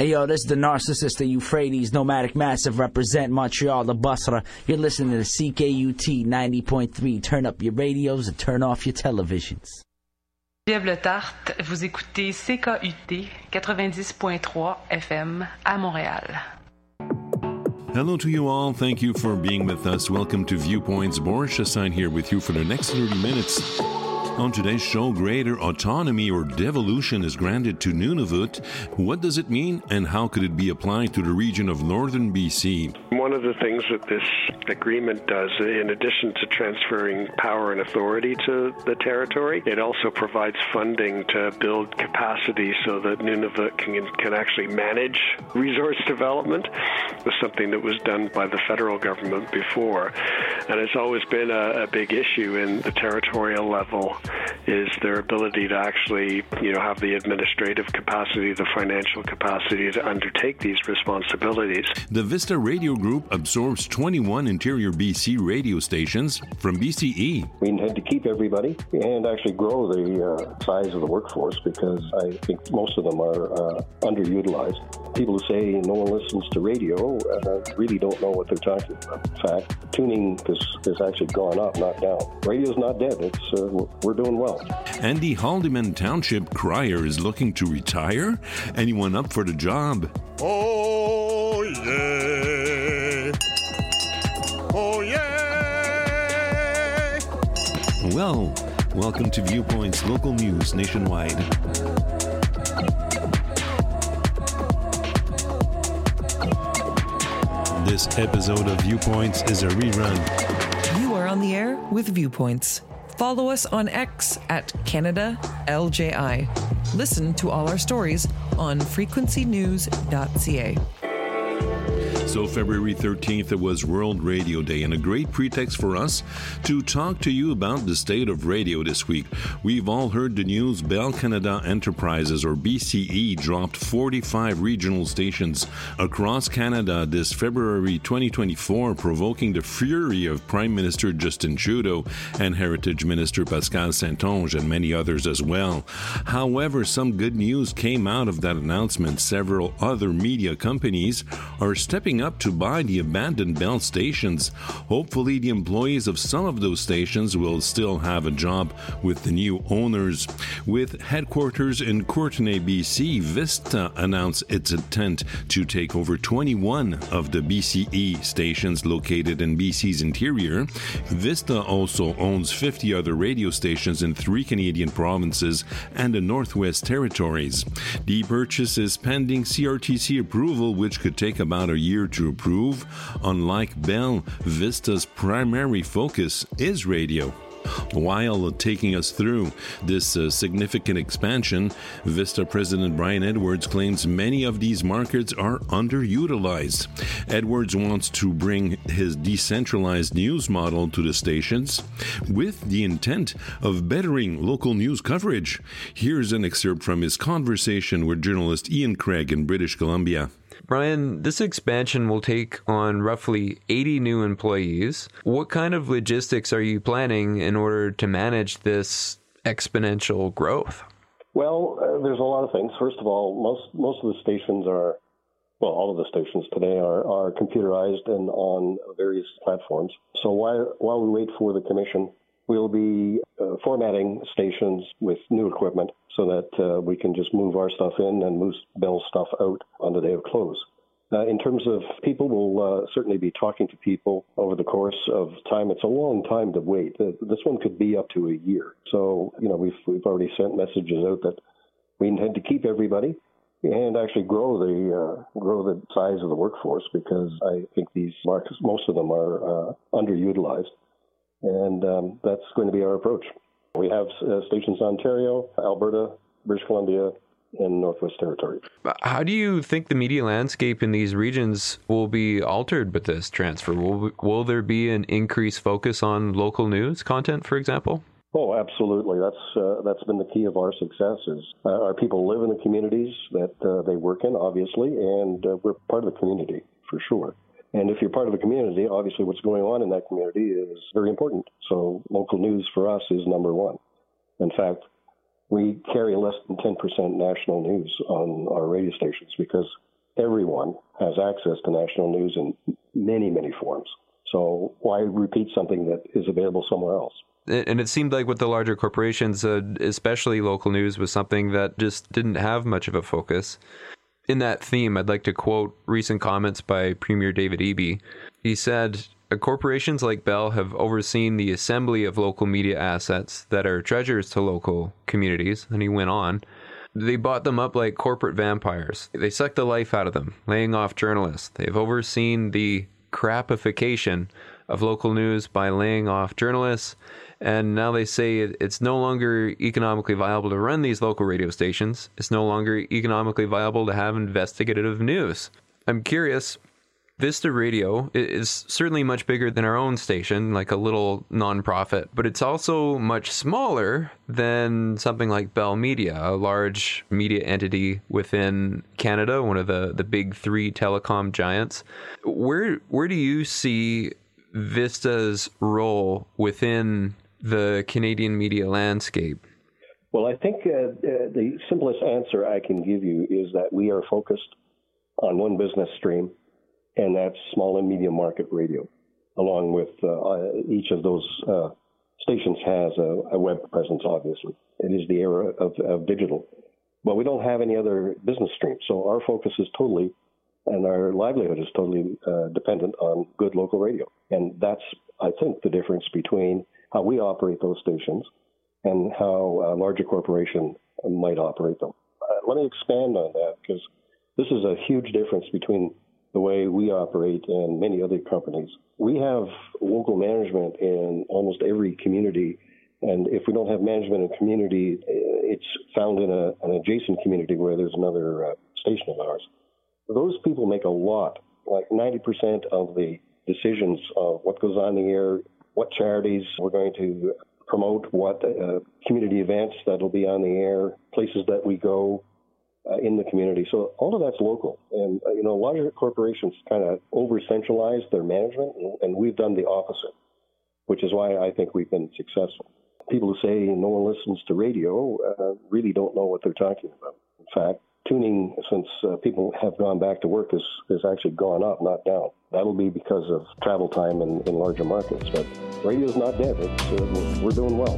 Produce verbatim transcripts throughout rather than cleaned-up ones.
Hey yo, this is the narcissist of Euphrates, Nomadic Massive, represent Montreal, the Basra. You're listening to the C K U T ninety point three. Turn up your radios and turn off your televisions. Geneviève Le Tarte, vous écoutez C K U T quatre-vingt-dix point trois F M à Montréal. Hello to you all. Thank you for being with us. Welcome to Viewpoints. Boris Chassagne here with you for the next thirty minutes. On today's show, greater autonomy or devolution is granted to Nunavut. What does it mean, and how could it be applied to the region of northern B C? One of the things that this agreement does, in addition to transferring power and authority to the territory, it also provides funding to build capacity so that Nunavut can, can actually manage resource development. It was something that was done by the federal government before. And it's always been a, a big issue in the territorial level, is their ability to actually, you know, have the administrative capacity, the financial capacity to undertake these responsibilities. The Vista Radio Group absorbs twenty-one interior B C radio stations from B C E. We intend to keep everybody and actually grow the uh, size of the workforce, because I think most of them are uh, underutilized. People who say no one listens to radio uh, really don't know what they're talking about. In fact, tuning has, has actually gone up, not down. Radio's not dead. It's uh, we're doing well. Andy Haldeman Township Crier is looking to retire. Anyone up for the job? Oh, yeah. Oh, yeah. Well, welcome to Viewpoints, local news nationwide. This episode of Viewpoints is a rerun. You are on the air with Viewpoints. Follow us on X at Canada L J I. Listen to all our stories on frequency news dot c a. So February thirteenth, it was World Radio Day, and a great pretext for us to talk to you about the state of radio this week. We've all heard the news. Bell Canada Enterprises, or B C E, dropped forty-five regional stations across Canada this February twenty twenty-four, provoking the fury of Prime Minister Justin Trudeau and Heritage Minister Pascal Saint-Onge and many others as well. However, some good news came out of that announcement. Several other media companies are stepping up to buy the abandoned Bell stations. Hopefully, the employees of some of those stations will still have a job with the new owners. With headquarters in Courtenay, B C, Vista announced its intent to take over twenty-one of the B C E stations located in B C's interior. Vista also owns fifty other radio stations in three Canadian provinces and the Northwest Territories. The purchase is pending C R T C approval, which could take about a year to approve. Unlike Bell, Vista's primary focus is radio. While taking us through this uh, significant expansion, Vista President Brian Edwards claims many of these markets are underutilized. Edwards wants to bring his decentralized news model to the stations with the intent of bettering local news coverage. Here's an excerpt from his conversation with journalist Ian Craig in British Columbia. Brian, this expansion will take on roughly eighty new employees. What kind of logistics are you planning in order to manage this exponential growth? Well, uh, there's a lot of things. First of all, most most of the stations are, well, all of the stations today are, are computerized and on various platforms. So while, while we wait for the commission, we'll be uh, formatting stations with new equipment so that uh, we can just move our stuff in and move Bell's stuff out on the day of close. Uh, in terms of people, we'll uh, certainly be talking to people over the course of time. It's a long time to wait. Uh, this one could be up to a year. So, you know, we've we've already sent messages out that we intend to keep everybody and actually grow the uh, grow the size of the workforce, because I think these markets, most of them are uh, underutilized. And um, that's going to be our approach. We have uh, stations in Ontario, Alberta, British Columbia, and Northwest Territories. How do you think the media landscape in these regions will be altered with this transfer? Will, will there be an increased focus on local news content, for example? Oh, absolutely. That's uh, that's been the key of our success. Is uh, our people live in the communities that uh, they work in, obviously, and uh, we're part of the community for sure. And if you're part of the community, obviously what's going on in that community is very important. So local news for us is number one. In fact, we carry less than ten percent national news on our radio stations because everyone has access to national news in many, many forms. So why repeat something that is available somewhere else? And it seemed like with the larger corporations, uh, especially local news, was something that just didn't have much of a focus. In that theme, I'd like to quote recent comments by Premier David Eby. He said, corporations like Bell have overseen the assembly of local media assets that are treasures to local communities. And he went on, they bought them up like corporate vampires. They sucked the life out of them, laying off journalists. They've overseen the crapification of local news by laying off journalists. And now they say it's no longer economically viable to run these local radio stations. It's no longer economically viable to have investigative news. I'm curious, Vista Radio is certainly much bigger than our own station, like a little nonprofit, but it's also much smaller than something like Bell Media, a large media entity within Canada, one of the, the big three telecom giants. Where where do you see Vista's role within the Canadian media landscape? Well, I think uh, uh, the simplest answer I can give you is that we are focused on one business stream, and that's small and medium market radio. Along with uh, each of those uh, stations has a, a web presence, obviously. It is the era of, of digital. But we don't have any other business stream. So our focus is totally, and our livelihood is totally uh, dependent on good local radio. And that's, I think, the difference between how we operate those stations and how a larger corporation might operate them. Uh, let me expand on that, because this is a huge difference between the way we operate and many other companies. We have local management in almost every community, and if we don't have management in community, it's found in a, an adjacent community where there's another uh, station of ours. Those people make a lot, like ninety percent of the decisions of what goes on the air, what charities we're going to promote, what uh, community events that'll be on the air, places that we go uh, in the community. So all of that's local. And, uh, you know, larger corporations kind of over-centralize their management, and, and we've done the opposite, which is why I think we've been successful. People who say no one listens to radio uh, really don't know what they're talking about. In fact, tuning, since uh, people have gone back to work, has, has actually gone up, not down. That'll be because of travel time in, in larger markets. But radio's not dead. It's, uh, we're doing well.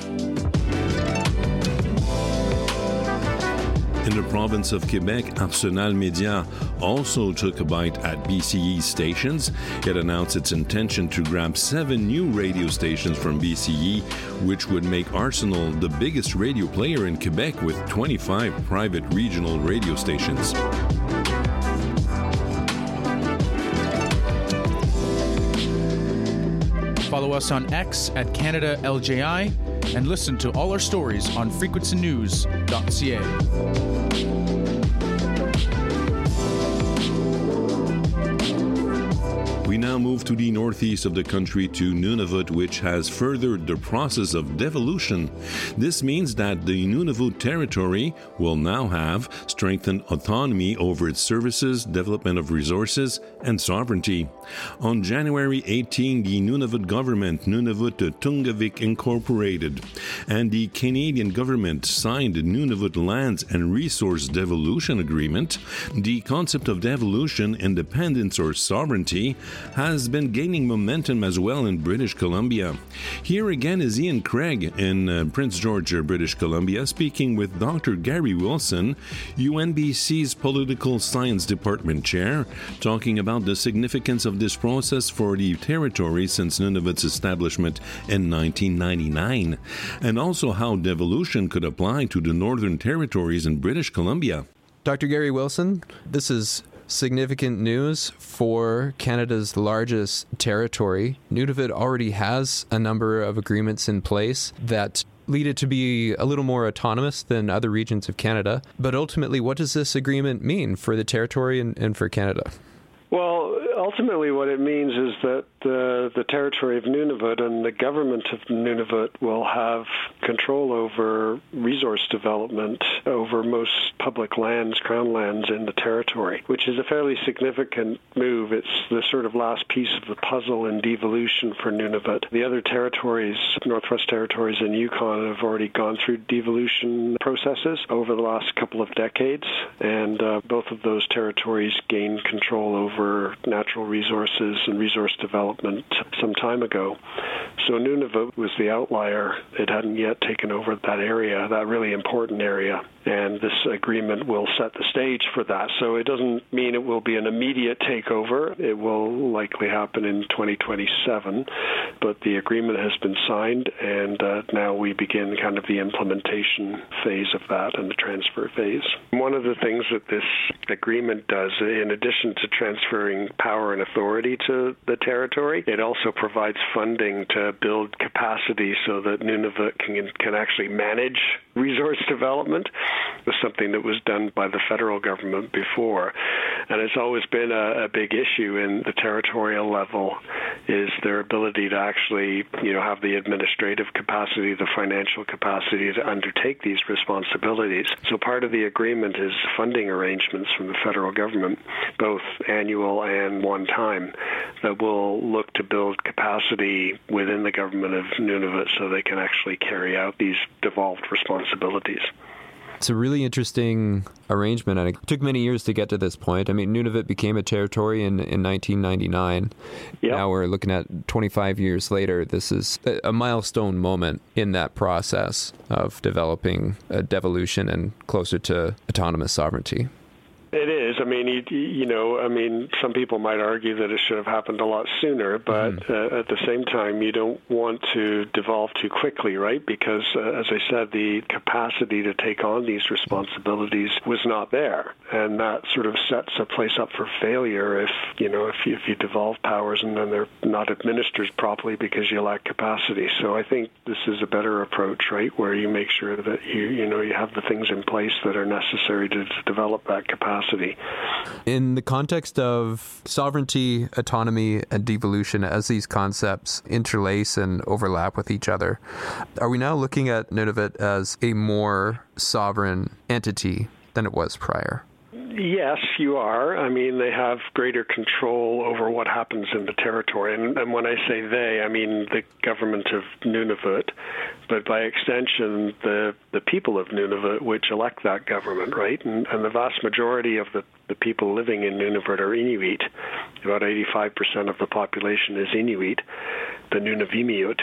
In the province of Quebec, Arsenal Media also took a bite at B C E's stations. It announced its intention to grab seven new radio stations from B C E, which would make Arsenal the biggest radio player in Quebec with twenty-five private regional radio stations. Follow us on X at Canada L J I and listen to all our stories on frequency news dot c a. We now move to the northeast of the country to Nunavut, which has furthered the process of devolution. This means that the Nunavut territory will now have strengthened autonomy over its services, development of resources, and sovereignty. On January eighteenth, the Nunavut government, Nunavut Tungavik Incorporated, and the Canadian government signed the Nunavut Lands and Resource Devolution Agreement. The concept of devolution, independence, or sovereignty has been gaining momentum as well in British Columbia. Here again is Ian Craig in uh, Prince George, British Columbia, speaking with Doctor Gary Wilson, U N B C's Political Science Department Chair, talking about the significance of this process for the territory since Nunavut's establishment in nineteen ninety-nine, and also how devolution could apply to the Northern Territories in British Columbia. Doctor Gary Wilson, this is significant news for Canada's largest territory. Nunavut already has a number of agreements in place that lead it to be a little more autonomous than other regions of Canada. But ultimately, what does this agreement mean for the territory and, and for Canada? Well, ultimately what it means is that the, the territory of Nunavut and the government of Nunavut will have control over resource development over most public lands, crown lands in the territory, which is a fairly significant move. It's the sort of last piece of the puzzle in devolution for Nunavut. The other territories, Northwest Territories and Yukon, have already gone through devolution processes over the last couple of decades, and uh, both of those territories gained control over natural resources and resource development some time ago. So Nunavut was the outlier. It hadn't yet taken over that area, that really important area, and this agreement will set the stage for that. So it doesn't mean it will be an immediate takeover. It will likely happen in twenty twenty-seven, but the agreement has been signed, and uh, now we begin kind of the implementation phase of that and the transfer phase. One of the things that this agreement does, in addition to transferring power and authority to the territory, it also provides funding to build capacity so that Nunavut can, can actually manage resource development. It was something that was done by the federal government before. And it's always been a, a big issue in the territorial level, is their ability to actually, you know, have the administrative capacity, the financial capacity to undertake these responsibilities. So part of the agreement is funding arrangements from the federal government, both annual and one time, that will look to build capacity within the government of Nunavut so they can actually carry out these devolved responsibilities. It's a really interesting arrangement, and it took many years to get to this point. I mean, Nunavut became a territory in, in nineteen ninety-nine. Yep. Now we're looking at twenty-five years later. This is a milestone moment in that process of developing a devolution and closer to autonomous sovereignty. It is. I mean, you, you know, I mean, some people might argue that it should have happened a lot sooner, but mm-hmm. uh, at the same time, you don't want to devolve too quickly, right? Because, uh, as I said, the capacity to take on these responsibilities was not there, and that sort of sets a place up for failure if, you know, if you, if you devolve powers and then they're not administered properly because you lack capacity. So I think this is a better approach, right, where you make sure that you, you know, you have the things in place that are necessary to, to develop that capacity. In the context of sovereignty, autonomy, and devolution, as these concepts interlace and overlap with each other, are we now looking at Nunavut as a more sovereign entity than it was prior? Yes, you are. I mean, they have greater control over what happens in the territory. And, and when I say they, I mean the government of Nunavut, but by extension, the, the people of Nunavut, which elect that government, right? And, and the vast majority of the, the people living in Nunavut are Inuit. About eighty-five percent of the population is Inuit, the Nunavimmiut.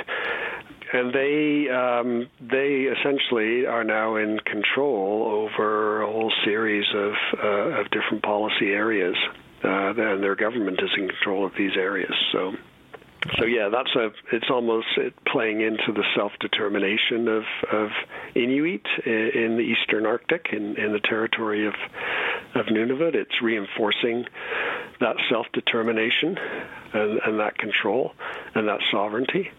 And they um, they essentially are now in control over a whole series of uh, of different policy areas, uh, and their government is in control of these areas. So, so yeah, that's a it's almost playing into the self-determination of of Inuit in the Eastern Arctic, in, in the territory of of Nunavut. It's reinforcing that self-determination and, and that control and that sovereignty.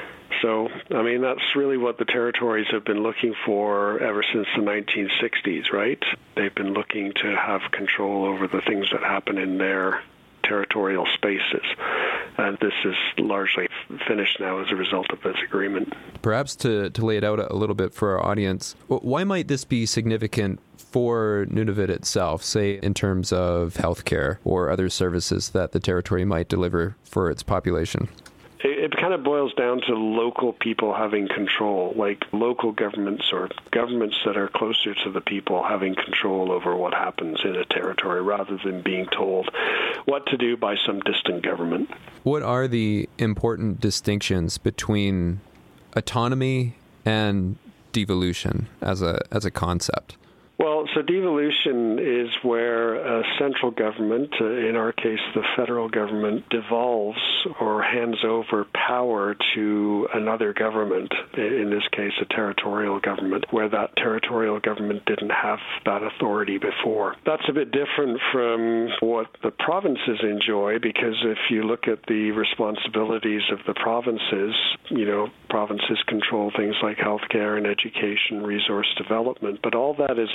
So, I mean, that's really what the territories have been looking for ever since the nineteen sixties, right? They've been looking to have control over the things that happen in their territorial spaces. And this is largely finished now as a result of this agreement. Perhaps to, to lay it out a little bit for our audience, why might this be significant for Nunavut itself, say in terms of healthcare or other services that the territory might deliver for its population? It kind of boils down to local people having control, like local governments or governments that are closer to the people having control over what happens in a territory rather than being told what to do by some distant government. What are the important distinctions between autonomy and devolution as a as a concept? Well, so devolution is where a central government, uh, in our case the federal government, devolves or hands over power to another government, in this case a territorial government, where that territorial government didn't have that authority before. That's a bit different from what the provinces enjoy, because if you look at the responsibilities of the provinces, you know, provinces control things like healthcare and education, resource development, but all that is laid out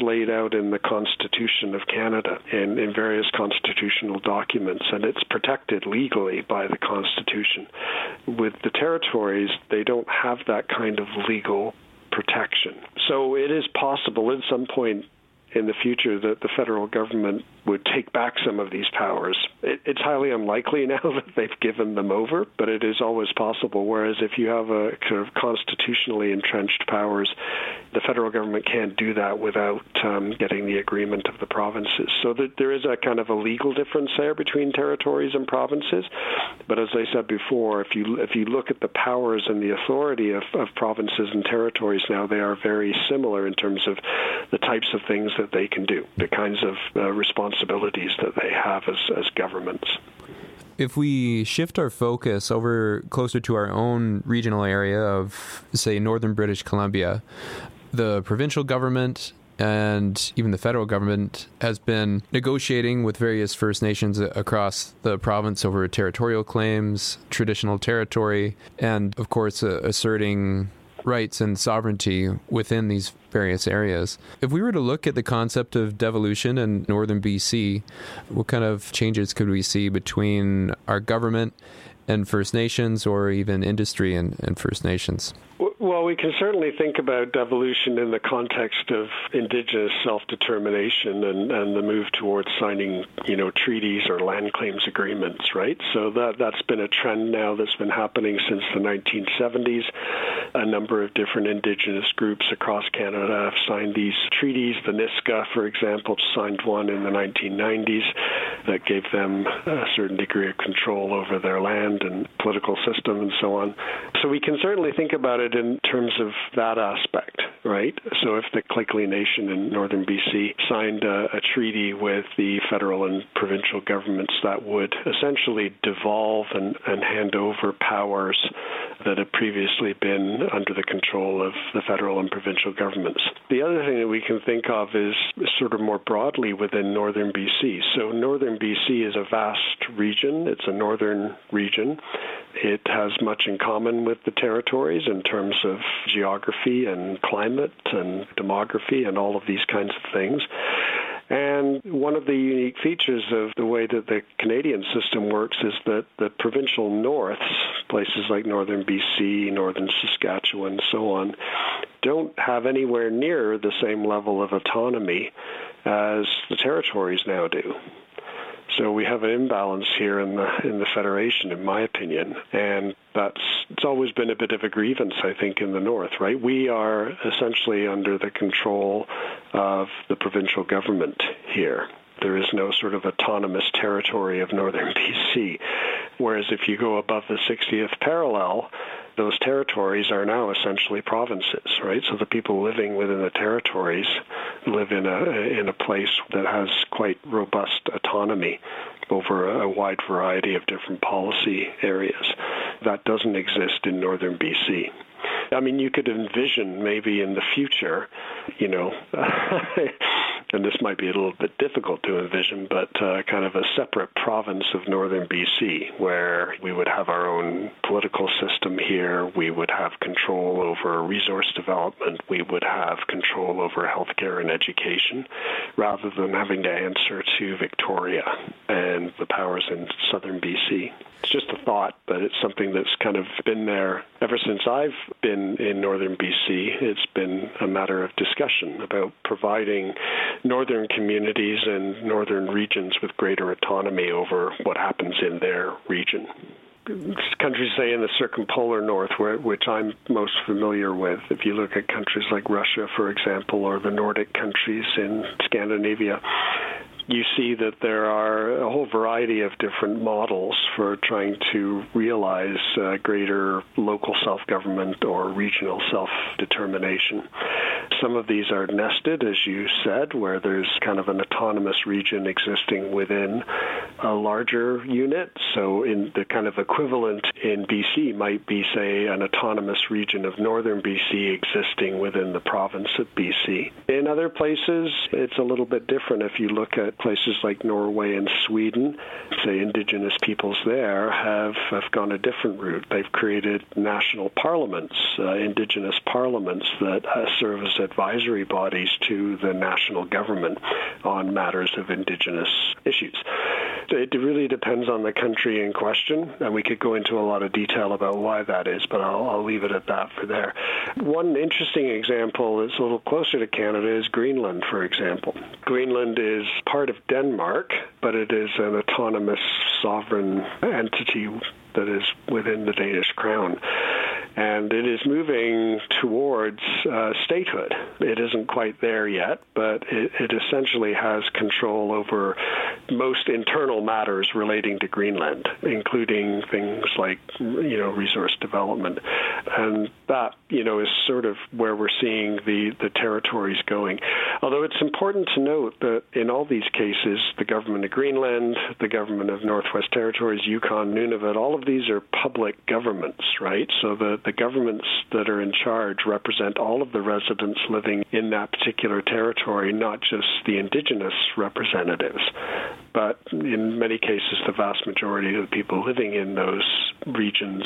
out in the Constitution of Canada and in various constitutional documents, and it's protected legally by the Constitution. With the territories, they don't have that kind of legal protection. So it is possible at some point in the future that the federal government would take back some of these powers. It, it's highly unlikely now that they've given them over, but it is always possible. Whereas if you have a sort of constitutionally entrenched powers, the federal government can't do that without um, getting the agreement of the provinces. So that there is a kind of a legal difference there between territories and provinces. But as I said before, if you if you look at the powers and the authority of, of provinces and territories now, they are very similar in terms of the types of things that they can do, the kinds of uh, responsibilities that they have as, as governments. If we shift our focus over closer to our own regional area of, say, northern British Columbia, the provincial government and even the federal government has been negotiating with various First Nations across the province over territorial claims, traditional territory, and, of course, uh, asserting rights and sovereignty within these various areas. If we were to look at the concept of devolution in northern B C, what kind of changes could we see between our government and First Nations, or even industry and, and First Nations? Well, we can certainly think about devolution in the context of Indigenous self-determination and, and the move towards signing, you know, treaties or land claims agreements, right? So that, that's been a trend now that's been happening since the nineteen seventies. A number of different Indigenous groups across Canada have signed these treaties. The Nisga'a, for example, signed one in the nineteen nineties that gave them a certain degree of control over their land and political system and so on. So we can certainly think about it in terms of that aspect, right? So if the Tsilhqot'in Nation in northern B C signed a, a treaty with the federal and provincial governments that would essentially devolve and, and hand over powers that had previously been under the control of the federal and provincial governments. The other thing that we can think of is sort of more broadly within northern B C. So northern B C is a vast region. It's a northern region. It has much in common with the territories in terms of geography and climate and demography and all of these kinds of things. And one of the unique features of the way that the Canadian system works is that the provincial norths, places like northern B C, northern Saskatchewan, and so on, don't have anywhere near the same level of autonomy as the territories now do. So we have an imbalance here in the in the Federation, in my opinion, and that's it's always been a bit of a grievance, I think, in the North, right? We are essentially under the control of the provincial government here. There is no sort of autonomous territory of northern B C, whereas if you go above the sixtieth parallel, those territories are now essentially provinces, right? So the people living within the territories live in a in a place that has quite robust autonomy over a wide variety of different policy areas. That doesn't exist in northern B C. I mean, you could envision maybe in the future, you know, and this might be a little bit difficult to envision, but uh, kind of a separate province of northern B C where we would have our own political system here, we would have control over resource development, we would have control over healthcare and education, rather than having to answer to Victoria and the powers in southern B C. It's just a thought, but it's something that's kind of been there ever since I've been in northern B C. It's been a matter of discussion about providing northern communities and northern regions with greater autonomy over what happens in their region. Countries, say, in the circumpolar north, where, which I'm most familiar with, if you look at countries like Russia, for example, or the Nordic countries in Scandinavia, you see that there are a whole variety of different models for trying to realize uh, greater local self-government or regional self-determination. Some of these are nested, as you said, where there's kind of an autonomous region existing within a larger unit. So in the kind of equivalent in B C might be, say, an autonomous region of northern B C existing within the province of B C. In other places, it's a little bit different. If you look at that places like Norway and Sweden, say indigenous peoples there, have, have gone a different route. They've created national parliaments, uh, indigenous parliaments that uh, serve as advisory bodies to the national government on matters of indigenous issues. It really depends on the country in question, and we could go into a lot of detail about why that is, but I'll, I'll leave it at that for there. One interesting example that's a little closer to Canada is Greenland, for example. Greenland is part of Denmark, but it is an autonomous sovereign entity that is within the Danish crown. And it is moving towards uh, statehood. It isn't quite there yet, but it, it essentially has control over most internal matters relating to Greenland, including things like, you know, resource development. And that, you know, is sort of where we're seeing the, the territories going. Although it's important to note that in all these cases, the government of Greenland, the government of Northwest Territories, Yukon, Nunavut, all of these are public governments, right? So the, the governments that are in charge represent all of the residents living in that particular territory, not just the indigenous representatives. But in many cases, the vast majority of the people living in those regions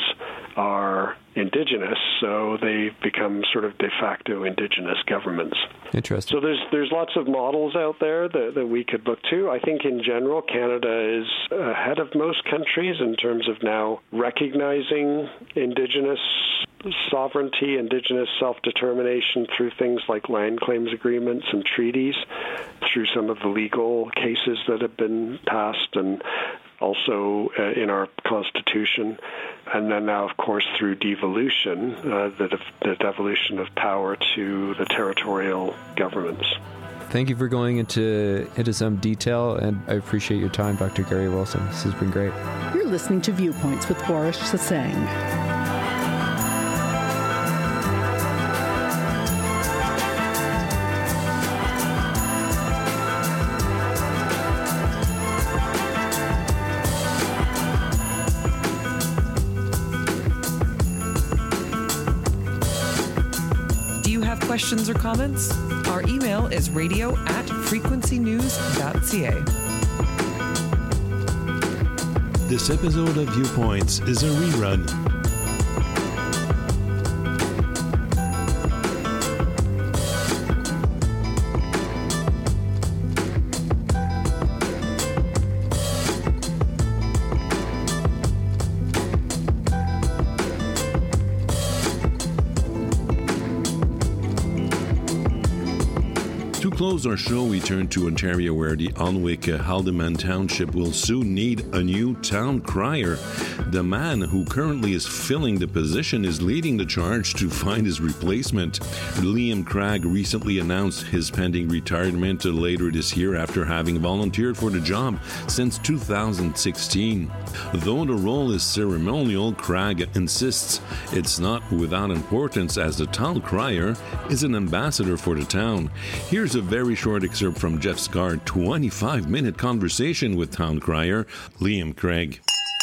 are indigenous, so they become sort of de facto indigenous governments. Interesting. So there's there's lots of models out there that, that we could look to. I think in general, Canada is ahead of most countries in terms of now recognizing indigenous sovereignty, indigenous self-determination through things like land claims agreements and treaties, through some of the legal cases that have been passed, and also uh, in our Constitution, and then now, of course, through devolution, uh, the, the devolution of power to the territorial governments. Thank you for going into into some detail, and I appreciate your time, Doctor Gary Wilson. This has been great. You're listening to Viewpoints with Boris Sassang. Questions or comments? Our email is radio at frequency news dot c a. This episode of Viewpoints is a rerun. To close our show, we turn to Ontario, where the Alnwick-Haldimand Township will soon need a new town crier. The man who currently is filling the position is leading the charge to find his replacement. Liam Craig recently announced his pending retirement later this year after having volunteered for the job since two thousand sixteen. Though the role is ceremonial, Craig insists it's not without importance, as the town crier is an ambassador for the town. Here's a very short excerpt from Jeff Scar's twenty-five minute conversation with town crier Liam Craig.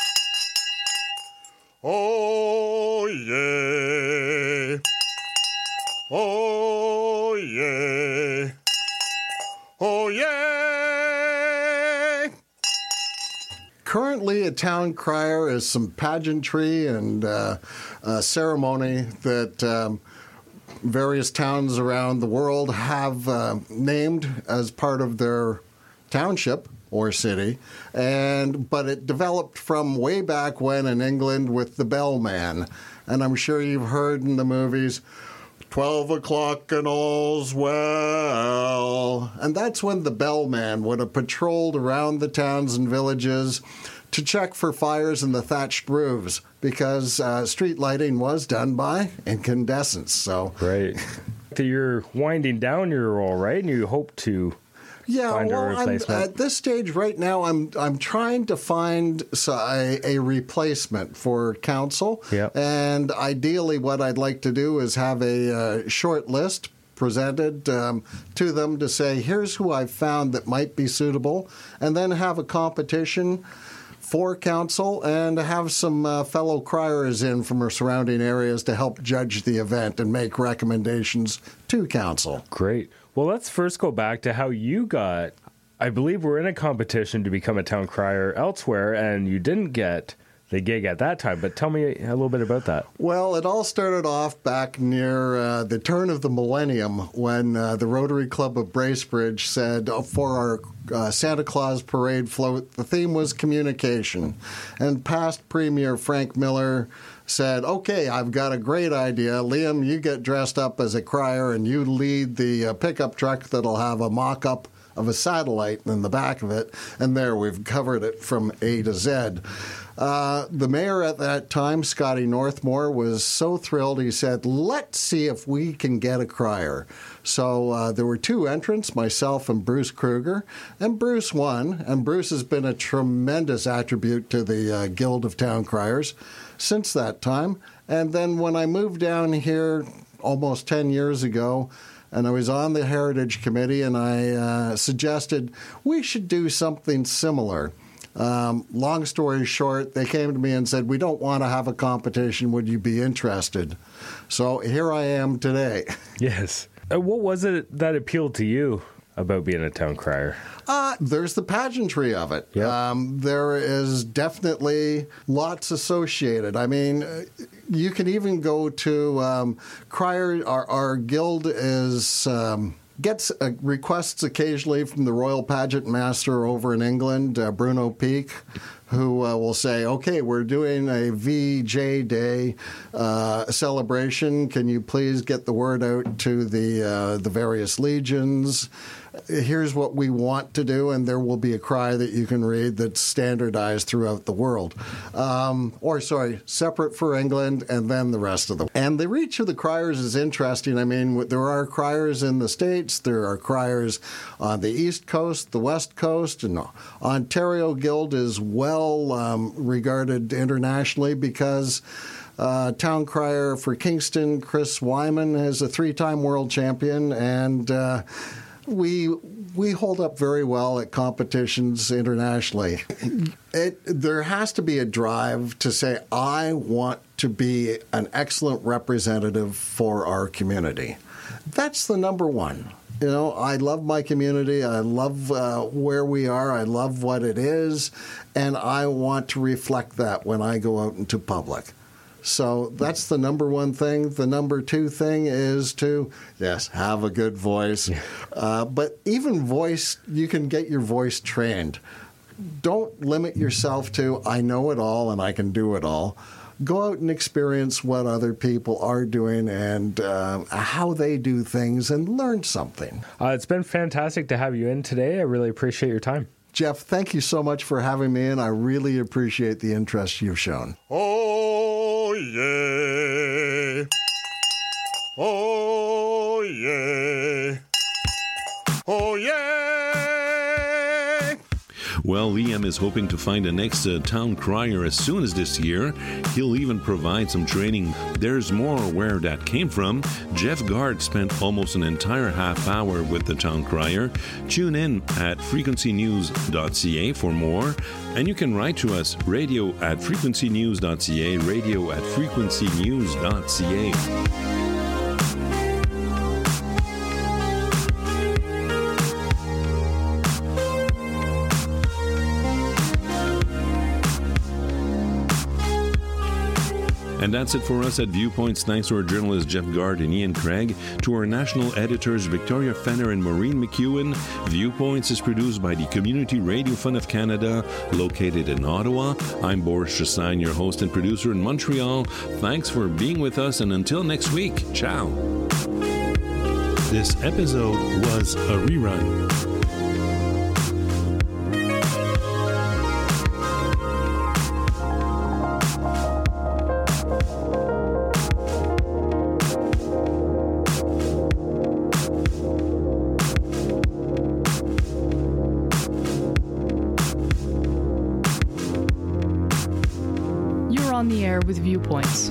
Oh, yeah. Oh, yeah. Oh, yeah. Currently, a town crier is some pageantry and uh, uh, ceremony that um, various towns around the world have uh, named as part of their township or city, and but it developed from way back when in England with the bellman. And I'm sure you've heard in the movies, twelve o'clock and all's well. And that's when the bellman would have patrolled around the towns and villages to check for fires in the thatched roofs, because uh, street lighting was done by incandescents. So Right. You're winding down your role, right? And you hope to Yeah, find a well, I'm, replacement. at this stage right now, I'm I'm trying to find so- a, a replacement for council. Yep. And ideally, what I'd like to do is have a uh, short list presented um, to them to say, here's who I've found that might be suitable, and then have a competition for council and have some uh, fellow criers in from our surrounding areas to help judge the event and make recommendations to council. Great. Well, let's first go back to how you got I believe we're in a competition to become a town crier elsewhere, and you didn't get the gig at that time. But tell me a little bit about that. Well, it all started off back near uh, the turn of the millennium when uh, the Rotary Club of Bracebridge said uh, for our uh, Santa Claus parade float, the theme was communication. And past Premier Frank Miller said, okay, I've got a great idea. Liam, you get dressed up as a crier and you lead the uh, pickup truck that'll have a mock-up of a satellite in the back of it. And there, we've covered it from A to Z. Uh, the mayor at that time, Scotty Northmore, was so thrilled, he said, let's see if we can get a crier. So uh, there were two entrants, myself and Bruce Kruger, and Bruce won. And Bruce has been a tremendous attribute to the uh, Guild of Town Criers since that time. And then when I moved down here almost ten years ago, and I was on the Heritage Committee, and I uh, suggested we should do something similar. Um, long story short, they came to me and said, we don't want to have a competition. Would you be interested? So here I am today. Yes. Uh, what was it that appealed to you about being a town crier? Uh, there's the pageantry of it. Yep. Um, there is definitely lots associated. I mean, you can even go to um, crier. Our, our guild is... Um, gets uh, requests occasionally from the Royal Pageant Master over in England, uh, Bruno Peake, who uh, will say, okay, we're doing a V J Day uh, celebration. Can you please get the word out to the uh, the various legions? Here's what we want to do, and there will be a cry that you can read that's standardized throughout the world. Um, or, sorry, separate for England and then the rest of the world. And the reach of the criers is interesting. I mean, there are criers in the States, there are criers on the East Coast, the West Coast, and Ontario Guild is well um, regarded internationally because uh, town crier for Kingston, Chris Wyman, is a three-time world champion, and uh, We we hold up very well at competitions internationally. It, there has to be a drive to say, I want to be an excellent representative for our community. That's the number one. You know, I love my community. I love uh, where we are. I love what it is. And I want to reflect that when I go out into public. So that's the number one thing. The number two thing is to, yes, have a good voice. Uh, but even voice, you can get your voice trained. Don't limit yourself to, I know it all and I can do it all. Go out and experience what other people are doing and uh, how they do things and learn something. Uh, it's been fantastic to have you in today. I really appreciate your time. Jeff, thank you so much for having me in. I really appreciate the interest you've shown. Oh, yeah. Oh, yeah. Oh, yeah. Well, Liam is hoping to find a next uh, town crier as soon as this year. He'll even provide some training. There's more where that came from. Jeff Gard spent almost an entire half hour with the town crier. Tune in at frequency news dot c a for more. And you can write to us, radio at frequency news dot c a, radio at frequency news dot c a. And that's it for us at Viewpoints. Thanks to our journalists Jeff Gard and Ian Craig, to our national editors Victoria Fenner and Maureen McEwen. Viewpoints is produced by the Community Radio Fund of Canada, located in Ottawa. I'm Boris Chassagne, your host and producer in Montreal. Thanks for being with us, and until next week, ciao. This episode was a rerun. On the air with Viewpoints.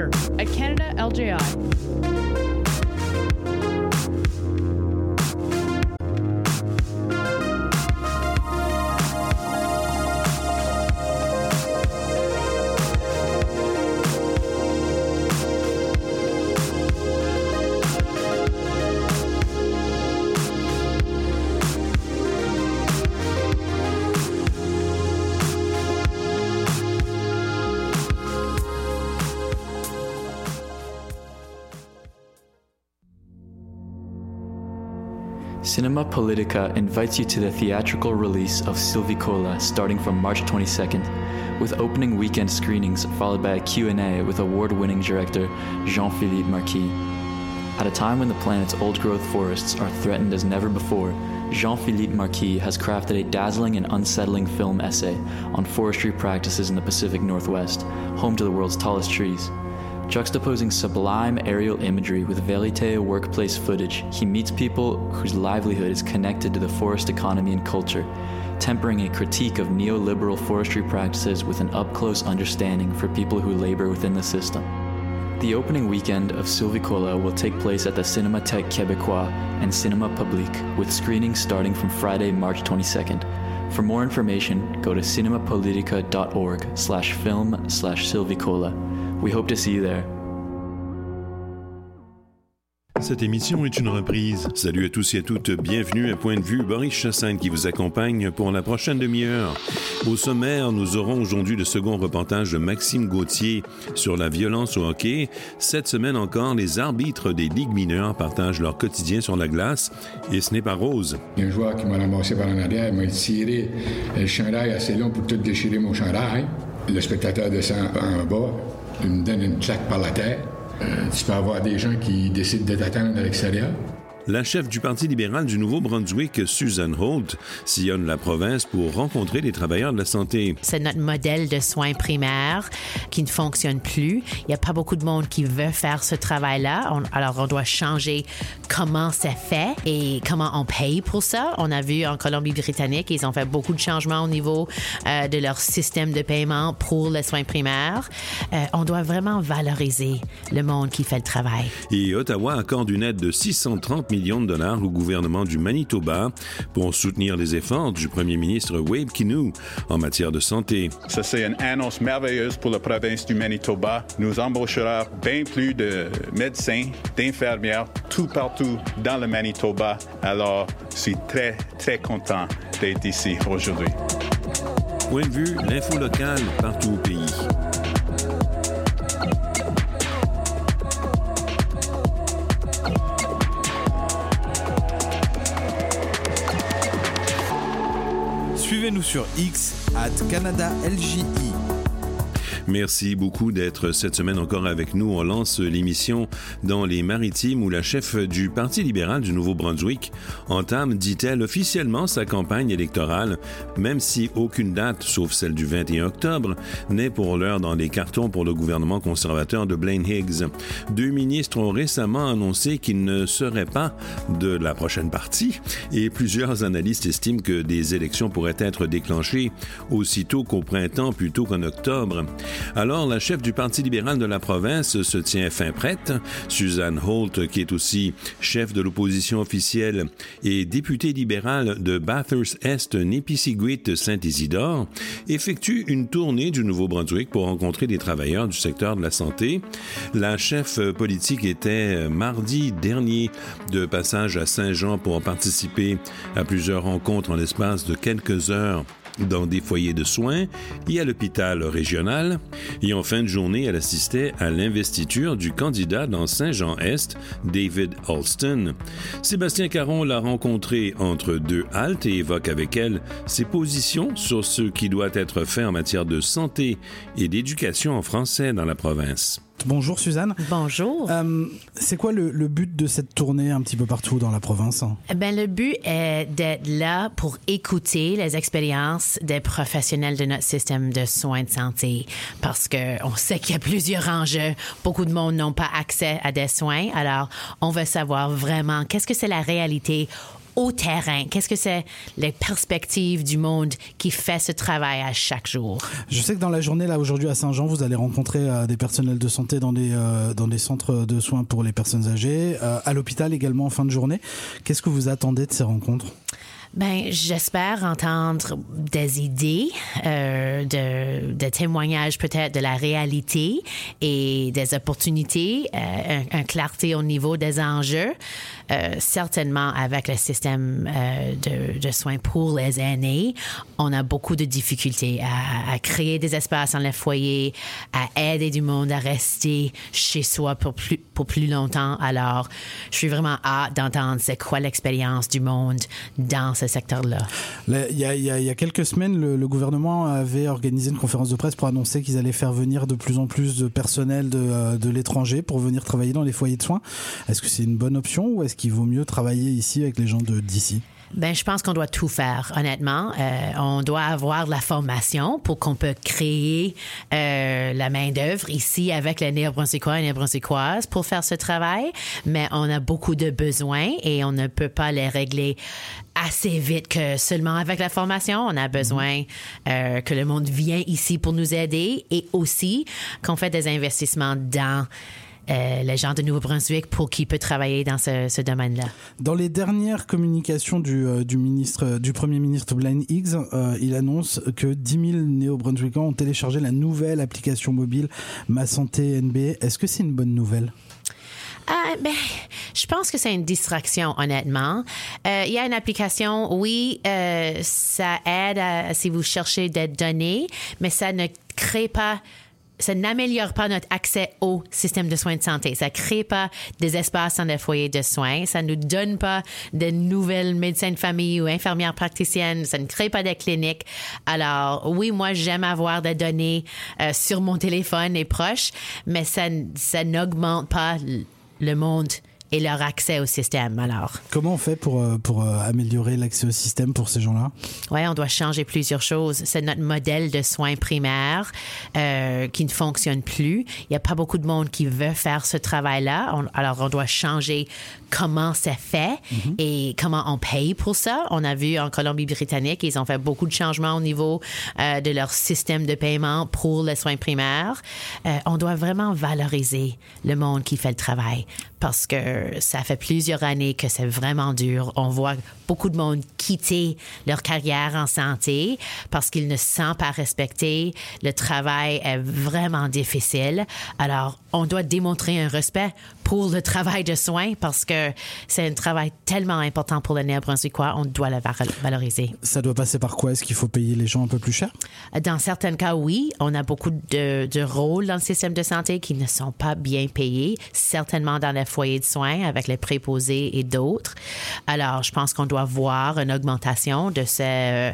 Twitter at Canada L J I. Cinema Politica invites you to the theatrical release of Silvicola starting from March twenty-second, with opening weekend screenings followed by a Q and A with award-winning director Jean-Philippe Marquis. At a time when the planet's old-growth forests are threatened as never before, Jean-Philippe Marquis has crafted a dazzling and unsettling film essay on forestry practices in the Pacific Northwest, home to the world's tallest trees. Juxtaposing sublime aerial imagery with Vérité workplace footage, he meets people whose livelihood is connected to the forest economy and culture, tempering a critique of neoliberal forestry practices with an up-close understanding for people who labor within the system. The opening weekend of Silvicola will take place at the Cinémathèque Québécois and Cinéma Public, with screenings starting from Friday, March twenty-second. For more information, go to cinemapolitica.org slash film slash Silvicola. We hope to see you there. Cette émission est une reprise. Salut à tous et à toutes, bienvenue à Point de vue, Boris Chassagne qui vous accompagne pour la prochaine demi-heure. Au sommaire, nous aurons aujourd'hui le second reportage de Maxime Gauthier sur la violence au hockey. Cette semaine encore, les arbitres des ligues mineures partagent leur quotidien sur la glace et ce n'est pas rose. Il y a un joueur qui m'a ramassé par en arrière, il m'a tiré le chandail assez long pour tout déchirer mon chandail. Le spectateur descend en bas, il me donne une claque par la tête. Euh, tu peux avoir des gens qui décident de t'attendre à l'extérieur. La chef du Parti libéral du Nouveau-Brunswick, Susan Holt, sillonne la province pour rencontrer les travailleurs de la santé. C'est notre modèle de soins primaires qui ne fonctionne plus. Il n'y a pas beaucoup de monde qui veut faire ce travail-là. On, alors, on doit changer comment c'est fait et comment on paye pour ça. On a vu en Colombie-Britannique, ils ont fait beaucoup de changements au niveau euh, de leur système de paiement pour les soins primaires. Euh, on doit vraiment valoriser le monde qui fait le travail. Et Ottawa accorde une aide de six cent trente millions de dollars au gouvernement du Manitoba pour soutenir les efforts du premier ministre Wade Kinew en matière de santé. Ça, c'est une annonce merveilleuse pour la province du Manitoba. Nous embaucherons bien plus de médecins, d'infirmières, tout partout dans le Manitoba. Alors, je suis très, très content d'être ici aujourd'hui. Point de vue, l'info locale partout au pays. Suivez-nous sur X, arobase Canada L J I. Merci beaucoup d'être cette semaine encore avec nous. On lance l'émission dans les Maritimes où la chef du Parti libéral du Nouveau-Brunswick entame, dit-elle, officiellement sa campagne électorale, même si aucune date, sauf celle du vingt et un octobre, n'est pour l'heure dans les cartons pour le gouvernement conservateur de Blaine Higgs. Deux ministres ont récemment annoncé qu'ils ne seraient pas de la prochaine partie et plusieurs analystes estiment que des élections pourraient être déclenchées aussitôt qu'au printemps plutôt qu'en octobre. Alors, la chef du Parti libéral de la province se tient fin prête. Susan Holt, qui est aussi chef de l'opposition officielle et députée libérale de Bathurst-Est, Nipissiguit, Saint-Isidore, effectue une tournée du Nouveau-Brunswick pour rencontrer des travailleurs du secteur de la santé. La chef politique était mardi dernier de passage à Saint-Jean pour participer à plusieurs rencontres en l'espace de quelques heures dans des foyers de soins et à l'hôpital régional. Et en fin de journée, elle assistait à l'investiture du candidat dans Saint-Jean-Est, David Alston. Sébastien Caron l'a rencontrée entre deux haltes et évoque avec elle ses positions sur ce qui doit être fait en matière de santé et d'éducation en français dans la province. Bonjour Suzanne. Bonjour. Euh, c'est quoi le, le but de cette tournée un petit peu partout dans la province? Ben, le but est d'être là pour écouter les expériences des professionnels de notre système de soins de santé parce qu'on sait qu'il y a plusieurs enjeux. Beaucoup de monde n'ont pas accès à des soins. Alors, on veut savoir vraiment qu'est-ce que c'est la réalité au terrain? Qu'est-ce que c'est les perspectives du monde qui fait ce travail à chaque jour? Je sais que dans la journée, là, aujourd'hui, à Saint-Jean, vous allez rencontrer euh, des personnels de santé dans des, euh, dans des centres de soins pour les personnes âgées, euh, à l'hôpital également en fin de journée. Qu'est-ce que vous attendez de ces rencontres? Ben, j'espère entendre des idées, euh, de, de témoignages peut-être de la réalité et des opportunités, euh, un, un clarté au niveau des enjeux, euh, certainement avec le système euh, de, de soins pour les aînés. On a beaucoup de difficultés à, à créer des espaces dans les foyers, à aider du monde à rester chez soi pour plus, pour plus longtemps. Alors, je suis vraiment hâte d'entendre c'est quoi l'expérience du monde dans ce secteur-là. Il y a, il y a, il y a quelques semaines, le, le gouvernement avait organisé une conférence de presse pour annoncer qu'ils allaient faire venir de plus en plus de personnel de, de l'étranger pour venir travailler dans les foyers de soins. Est-ce que c'est une bonne option ou est-ce qu'il vaut mieux travailler ici avec les gens de, d'ici? Ben, je pense qu'on doit tout faire, honnêtement. Euh, on doit avoir de la formation pour qu'on peut créer euh, la main-d'œuvre ici avec les Néo-Brunswickois et Néo-Brunswickoises pour faire ce travail. Mais on a beaucoup de besoins et on ne peut pas les régler assez vite que seulement avec la formation. On a besoin euh, que le monde vienne ici pour nous aider et aussi qu'on fait des investissements dans Euh, les gens de Nouveau-Brunswick pour qui peut travailler dans ce, ce domaine-là. Dans les dernières communications du, euh, du, ministre, du Premier ministre Blaine Higgs, euh, il annonce que dix mille Néo-Brunswickans ont téléchargé la nouvelle application mobile Ma Santé N B. Est-ce que c'est une bonne nouvelle? Euh, ben, je pense que c'est une distraction, honnêtement. Euh, il y a une application, oui, euh, ça aide à, si vous cherchez des données, mais ça ne crée pas ça n'améliore pas notre accès au système de soins de santé. Ça ne crée pas des espaces dans les foyers de soins. Ça ne nous donne pas de nouvelles médecins de famille ou infirmières praticiennes. Ça ne crée pas de cliniques. Alors, oui, moi, j'aime avoir des données euh, sur mon téléphone et proches, mais ça, ça n'augmente pas le monde et leur accès au système, alors. Comment on fait pour, pour euh, améliorer l'accès au système pour ces gens-là? Oui, on doit changer plusieurs choses. C'est notre modèle de soins primaires euh, qui ne fonctionne plus. Il n'y a pas beaucoup de monde qui veut faire ce travail-là. On, alors, on doit changer comment c'est fait mm-hmm. et comment on paye pour ça. On a vu en Colombie-Britannique, ils ont fait beaucoup de changements au niveau euh, de leur système de paiement pour les soins primaires. Euh, on doit vraiment valoriser le monde qui fait le travail parce que ça fait plusieurs années que c'est vraiment dur. On voit beaucoup de monde quitter leur carrière en santé parce qu'ils ne se sentent pas respectés. Le travail est vraiment difficile. Alors, on doit démontrer un respect pour le travail de soins parce que c'est un travail tellement important pour le Néo-Brunswickois. On doit le valoriser. Ça doit passer par quoi? Est-ce qu'il faut payer les gens un peu plus cher? Dans certains cas, oui. On a beaucoup de, de rôles dans le système de santé qui ne sont pas bien payés, certainement dans les foyers de soins avec les préposés et d'autres. Alors, je pense qu'on doit voir une augmentation de ces, euh,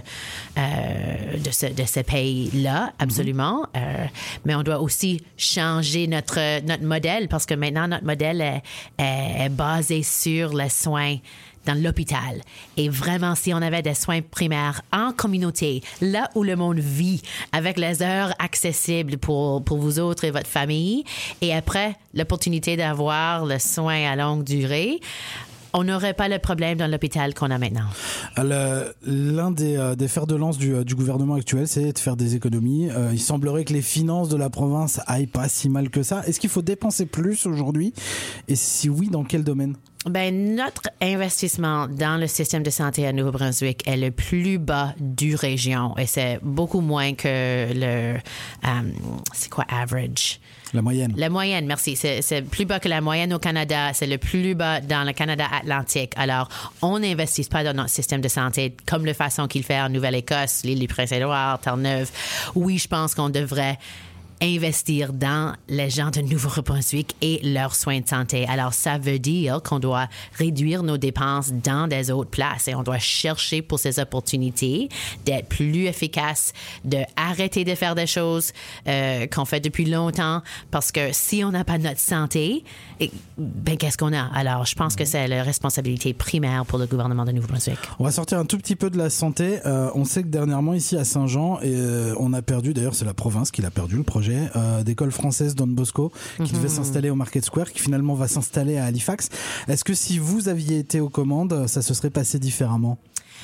de ce, de ces pays-là, absolument. Mm-hmm. Euh, mais on doit aussi changer notre, notre modèle parce que maintenant, notre modèle est, est, est basé sur les soins dans l'hôpital. Et vraiment, si on avait des soins primaires en communauté, là où le monde vit, avec les heures accessibles pour, pour vous autres et votre famille, et après, l'opportunité d'avoir le soin à longue durée, on n'aurait pas le problème dans l'hôpital qu'on a maintenant. Le, l'un des, euh, des fers de lance du, du gouvernement actuel, c'est de faire des économies. Euh, il semblerait que les finances de la province aillent pas si mal que ça. Est-ce qu'il faut dépenser plus aujourd'hui? Et si oui, dans quel domaine? Ben, notre investissement dans le système de santé à Nouveau-Brunswick est le plus bas du région et c'est beaucoup moins que le... Um, c'est quoi, average? La moyenne. La moyenne, merci. C'est, c'est plus bas que la moyenne au Canada. C'est le plus bas dans le Canada atlantique. Alors, on n'investit pas dans notre système de santé comme la façon qu'il fait en Nouvelle-Écosse, l'île du Prince-Édouard, Terre-Neuve. Oui, je pense qu'on devrait investir dans les gens de Nouveau-Brunswick et leurs soins de santé. Alors, ça veut dire qu'on doit réduire nos dépenses dans des autres places et on doit chercher pour ces opportunités d'être plus efficace, d'arrêter de faire des choses euh, qu'on fait depuis longtemps parce que si on n'a pas notre santé, et, ben qu'est-ce qu'on a? Alors, je pense que c'est la responsabilité primaire pour le gouvernement de Nouveau-Brunswick. On va sortir un tout petit peu de la santé. Euh, on sait que dernièrement, ici à Saint-Jean, et, euh, on a perdu, d'ailleurs, c'est la province qui l'a perdu, le projet projet euh, d'école française Don Bosco qui mm-hmm. devait s'installer au Market Square, qui finalement va s'installer à Halifax. Est-ce que si vous aviez été aux commandes, ça se serait passé différemment?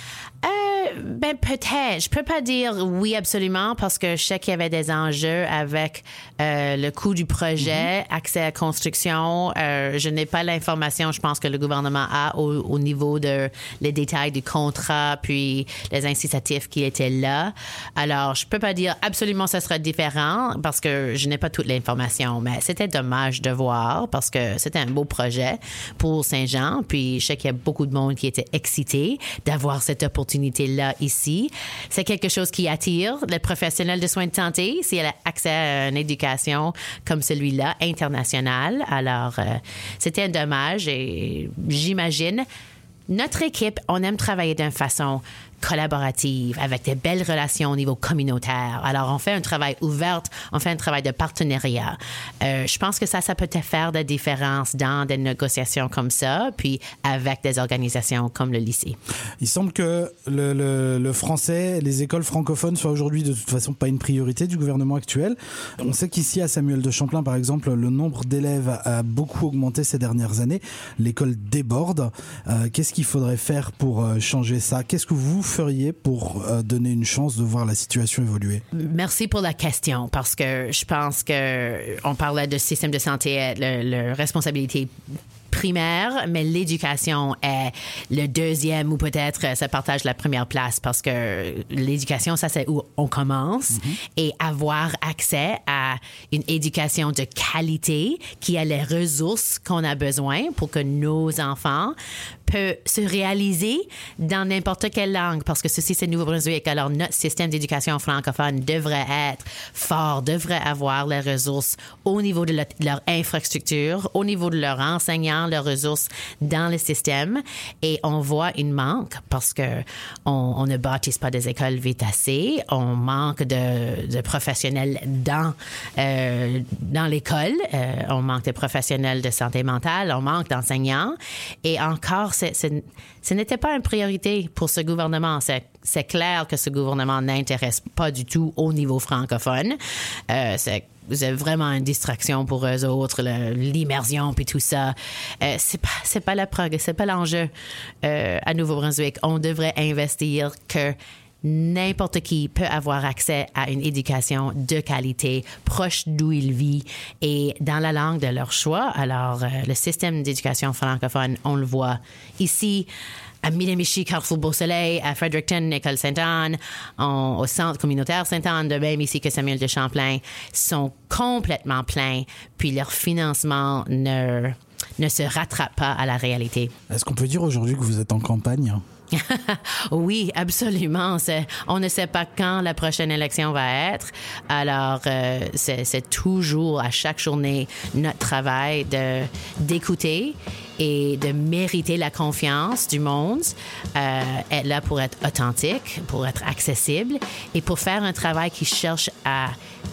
Ben peut-être. Je peux pas dire oui absolument parce que je sais qu'il y avait des enjeux avec euh, le coût du projet, mm-hmm. accès à la construction. Euh, je n'ai pas l'information, je pense que le gouvernement a au, au niveau de les détails du contrat puis les incitatifs qui étaient là. Alors je peux pas dire absolument ça sera différent parce que je n'ai pas toute l'information. Mais c'était dommage de voir parce que c'était un beau projet pour Saint-Jean. Puis je sais qu'il y a beaucoup de monde qui était excité d'avoir cette opportunité-là ici. C'est quelque chose qui attire les professionnels de soins de santé s'il y a accès à une éducation comme celui-là, internationale. Alors, euh, c'était un dommage et j'imagine notre équipe, on aime travailler d'une façon collaborative, avec des belles relations au niveau communautaire. Alors, on fait un travail ouvert, on fait un travail de partenariat. Euh, je pense que ça, ça peut faire des différences dans des négociations comme ça, puis avec des organisations comme le lycée. Il semble que le, le, le français, les écoles francophones soient aujourd'hui de toute façon pas une priorité du gouvernement actuel. On sait qu'ici, à Samuel de Champlain, par exemple, le nombre d'élèves a beaucoup augmenté ces dernières années. L'école déborde. Euh, qu'est-ce qu'il faudrait faire pour euh, changer ça? Qu'est-ce que vous feriez pour euh, donner une chance de voir la situation évoluer? Merci pour la question, parce que je pense que on parlait de système de santé, la responsabilité primaire, mais l'éducation est le deuxième ou peut-être ça partage la première place parce que l'éducation, ça c'est où on commence mm-hmm. et avoir accès à une éducation de qualité qui a les ressources qu'on a besoin pour que nos enfants peuvent se réaliser dans n'importe quelle langue parce que ceci c'est Nouveau-Brunswick. Alors notre système d'éducation francophone devrait être fort, devrait avoir les ressources au niveau de, la, de leur infrastructure, au niveau de leurs enseignants, leurs ressources dans le système et on voit une manque parce que on, on ne bâtisse pas des écoles vite assez, on manque de, de professionnels dans euh, dans l'école, euh, on manque de professionnels de santé mentale, on manque d'enseignants et encore c'est, c'est, ce n'était pas une priorité pour ce gouvernement. C'est, c'est clair que ce gouvernement n'intéresse pas du tout au niveau francophone. Euh, c'est c'est vraiment une distraction pour eux autres, le, l'immersion puis tout ça. Euh, c'est pas, c'est pas la prog, c'est pas l'enjeu euh, à Nouveau-Brunswick. On devrait investir que n'importe qui peut avoir accès à une éducation de qualité, proche d'où il vit et dans la langue de leur choix. Alors, euh, le système d'éducation francophone, on le voit ici, à Miramichi, Carrefour Beau-Soleil, à Fredericton, École Sainte-Anne, on, au centre communautaire Sainte-Anne, de même ici que Samuel de Champlain, sont complètement pleins, puis leur financement ne, ne se rattrape pas à la réalité. Est-ce qu'on peut dire aujourd'hui que vous êtes en campagne? Oui, absolument. C'est, on ne sait pas quand la prochaine élection va être. Alors, euh, c'est, c'est toujours, à chaque journée, notre travail de, d'écouter et de mériter la confiance du monde, euh, être là pour être authentique, pour être accessible et pour faire un travail qui cherche à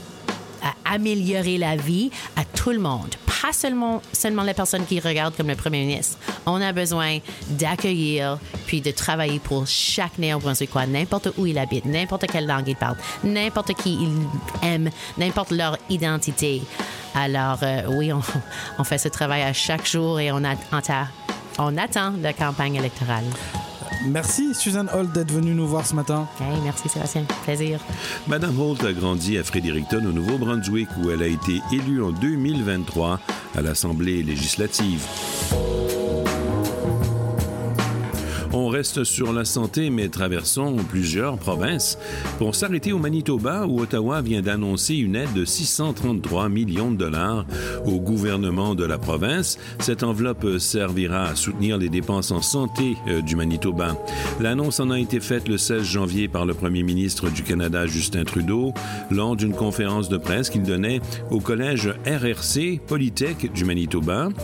à améliorer la vie à tout le monde, pas seulement, seulement les personnes qui regardent comme le premier ministre. On a besoin d'accueillir puis de travailler pour chaque Néo-Brunswickois, n'importe où il habite, n'importe quelle langue il parle, n'importe qui il aime, n'importe leur identité. Alors, euh, oui, on, on fait ce travail à chaque jour et on, a, on, a, on attend la campagne électorale. Merci Suzanne Holt d'être venue nous voir ce matin. Hey, merci Sébastien, plaisir. Madame Holt a grandi à Fredericton au Nouveau-Brunswick où elle a été élue en deux mille vingt-trois à l'Assemblée législative. On reste sur la santé, mais traversons plusieurs provinces pour s'arrêter au Manitoba, où Ottawa vient d'annoncer une aide de six cent trente-trois millions de dollars au gouvernement de la province. Cette enveloppe servira à soutenir les dépenses en santé euh, du Manitoba. L'annonce en a été faite le seize janvier par le premier ministre du Canada, Justin Trudeau, lors d'une conférence de presse qu'il donnait au collège R R C Polytech du Manitoba.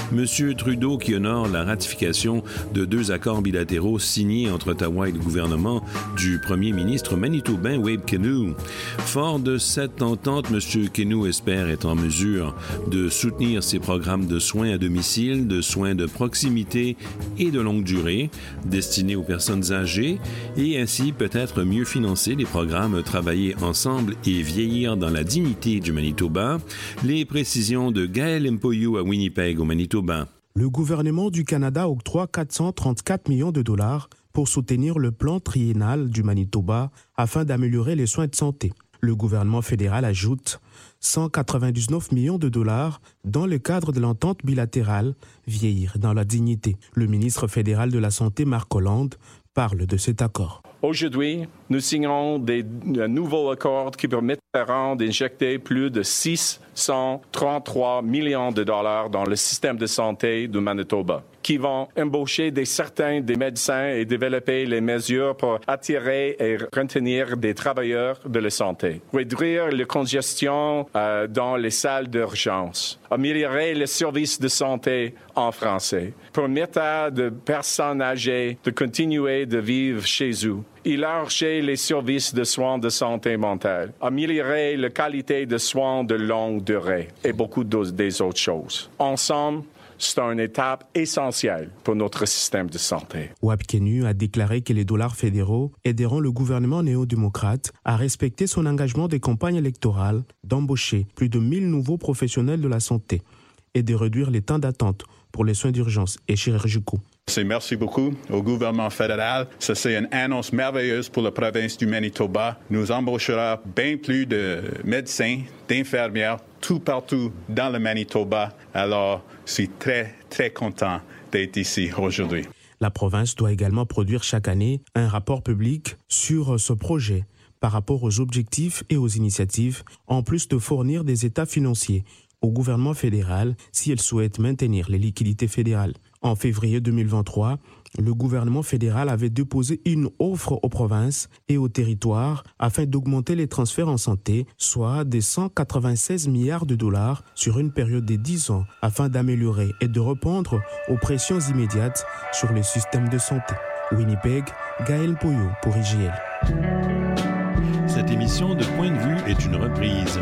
M. Trudeau qui honore la ratification de deux accords bilatéraux signés entre Ottawa et le gouvernement du premier ministre manitobain Wade Kinew. Fort de cette entente, M. Kinew espère être en mesure de soutenir ses programmes de soins à domicile, de soins de proximité et de longue durée destinés aux personnes âgées et ainsi peut-être mieux financer les programmes Travailler ensemble et vieillir dans la dignité du Manitoba. Les précisions de Gaël Mpoyou à Winnipeg au Manitoba. Le gouvernement du Canada octroie quatre cent trente-quatre millions de dollars pour soutenir le plan triennal du Manitoba afin d'améliorer les soins de santé. Le gouvernement fédéral ajoute cent quatre-vingt-dix-neuf millions de dollars dans le cadre de l'entente bilatérale Vieillir dans la dignité. Le ministre fédéral de la Santé, Marc Hollande, parle de cet accord. Aujourd'hui, nous signons des nouveaux accords qui permettront d'injecter plus de six cent trente-trois millions de dollars dans le système de santé du Manitoba, qui vont embaucher des certains des médecins et développer les mesures pour attirer et retenir des travailleurs de la santé, réduire la congestion euh, dans les salles d'urgence, améliorer les services de santé en français, permettre aux personnes âgées de continuer de vivre chez eux, élargir les services de soins de santé mentale, améliorer la qualité de soins de longue durée et beaucoup des autres choses. Ensemble, c'est une étape essentielle pour notre système de santé. Wade Kinew a déclaré que les dollars fédéraux aideront le gouvernement néo-démocrate à respecter son engagement des campagnes électorales d'embaucher plus de mille nouveaux professionnels de la santé et de réduire les temps d'attente pour les soins d'urgence et chirurgicaux. Merci beaucoup au gouvernement fédéral. Ça, c'est une annonce merveilleuse pour la province du Manitoba. Nous embaucherons bien plus de médecins, d'infirmières, tout partout dans le Manitoba. Alors, je suis très, très content d'être ici aujourd'hui. La province doit également produire chaque année un rapport public sur ce projet par rapport aux objectifs et aux initiatives, en plus de fournir des états financiers au gouvernement fédéral si elle souhaite maintenir les liquidités fédérales. En février deux mille vingt-trois, le gouvernement fédéral avait déposé une offre aux provinces et aux territoires afin d'augmenter les transferts en santé, soit des cent quatre-vingt-seize milliards de dollars sur une période de dix ans, afin d'améliorer et de répondre aux pressions immédiates sur les systèmes de santé. Winnipeg, Gaël Mpoyou pour I G L. Cette émission de Point de vue est une reprise.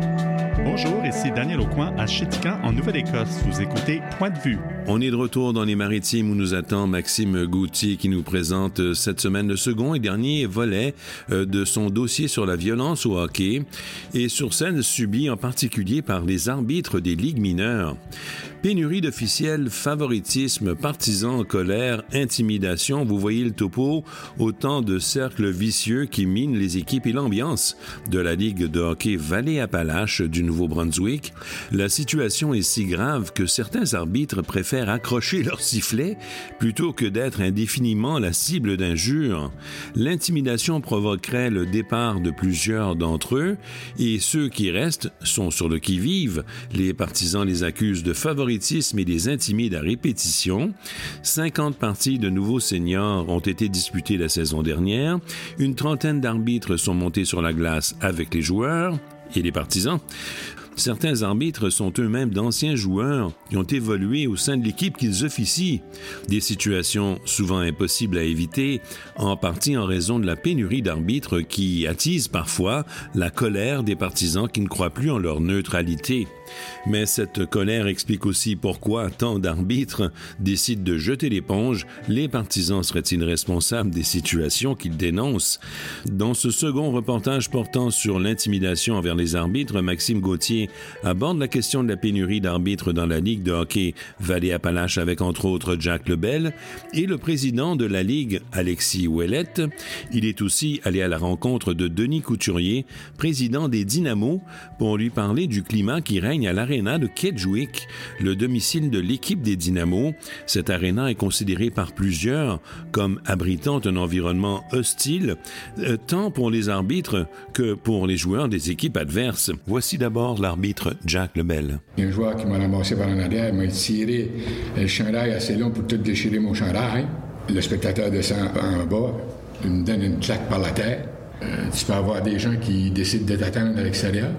Bonjour, ici Daniel Aucoin à Chéticamp, en Nouvelle-Écosse. Vous écoutez Point de vue. On est de retour dans les Maritimes où nous attend Maxime Gauthier qui nous présente cette semaine le second et dernier volet de son dossier sur la violence au hockey et sur celle subie en particulier par les arbitres des ligues mineures. Pénurie d'officiels, favoritisme, partisans, colère, intimidation, vous voyez le topo, autant de cercles vicieux qui minent les équipes et l'ambiance de la Ligue de hockey Vallée-Appalaches du Nouveau-Brunswick. La situation est si grave que certains arbitres préfèrent accrocher leur sifflet plutôt que d'être indéfiniment la cible d'injures. L'intimidation provoquerait le départ de plusieurs d'entre eux et ceux qui restent sont sur le qui-vive. Les partisans les accusent de favoritisme et les intimident à répétition. cinquante parties de nouveaux seniors ont été disputées la saison dernière. Une trentaine d'arbitres sont montés sur la glace avec les joueurs et les partisans. Certains arbitres sont eux-mêmes d'anciens joueurs qui ont évolué au sein de l'équipe qu'ils officient. Des situations souvent impossibles à éviter, en partie en raison de la pénurie d'arbitres qui attise parfois la colère des partisans qui ne croient plus en leur neutralité. Mais cette colère explique aussi pourquoi tant d'arbitres décident de jeter l'éponge. Les partisans seraient-ils responsables des situations qu'ils dénoncent? Dans ce second reportage portant sur l'intimidation envers les arbitres, Maxime Gauthier aborde la question de la pénurie d'arbitres dans la Ligue de hockey Vallée-Appalaches avec entre autres Jack Lebel et le président de la Ligue, Alexis Ouellette. Il est aussi allé à la rencontre de Denis Couturier, président des Dynamos, pour lui parler du climat qui règne à l'aréna de Kedgewick, le domicile de l'équipe des Dynamos. Cette aréna est considérée par plusieurs comme abritant un environnement hostile, euh, tant pour les arbitres que pour les joueurs des équipes adverses. Voici d'abord l'arbitre Jack Lebel. Il y a un joueur qui m'a ramassé par en arrière, il m'a tiré le chandail assez long pour tout déchirer mon chandail. Le spectateur descend en bas, il me donne une claque par la tête. Euh, tu peux avoir des gens qui décident de t'attendre à l'extérieur.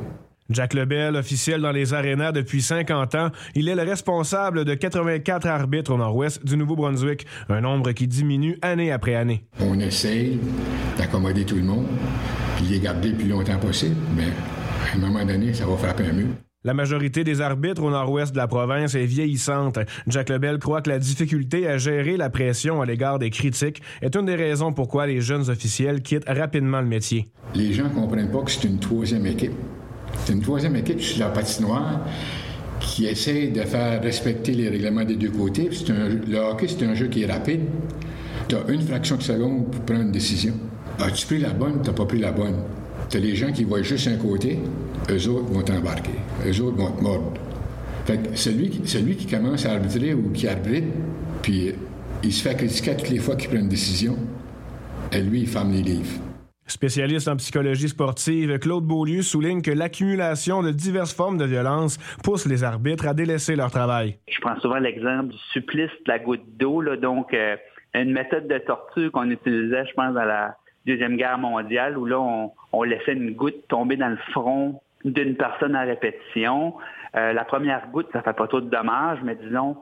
Jack Lebel, officiel dans les arénas depuis cinquante ans, il est le responsable de quatre-vingt-quatre arbitres au nord-ouest du Nouveau-Brunswick, un nombre qui diminue année après année. On essaye d'accommoder tout le monde, puis les garder le plus longtemps possible, mais à un moment donné, ça va frapper un mur. La majorité des arbitres au nord-ouest de la province est vieillissante. Jack Lebel croit que la difficulté à gérer la pression à l'égard des critiques est une des raisons pourquoi les jeunes officiels quittent rapidement le métier. Les gens ne comprennent pas que c'est une troisième équipe. C'est une troisième équipe sur la patinoire qui essaie de faire respecter les règlements des deux côtés. C'est un, le hockey, c'est un jeu qui est rapide. Tu as une fraction de seconde pour prendre une décision. As-tu pris la bonne? Tu n'as pas pris la bonne. Tu as les gens qui voient juste un côté, eux autres vont t'embarquer. Eux autres vont te mordre. Fait que celui, qui, celui qui commence à arbitrer ou qui arbitre, puis il se fait critiquer toutes les fois qu'il prend une décision, et lui, il ferme les livres. Spécialiste en psychologie sportive, Claude Beaulieu souligne que l'accumulation de diverses formes de violence pousse les arbitres à délaisser leur travail. Je prends souvent l'exemple du supplice de la goutte d'eau, là, donc euh, une méthode de torture qu'on utilisait, je pense, dans la Deuxième Guerre mondiale, où là, on, on laissait une goutte tomber dans le front d'une personne à répétition. Euh, la première goutte, ça fait pas trop de dommages, mais disons,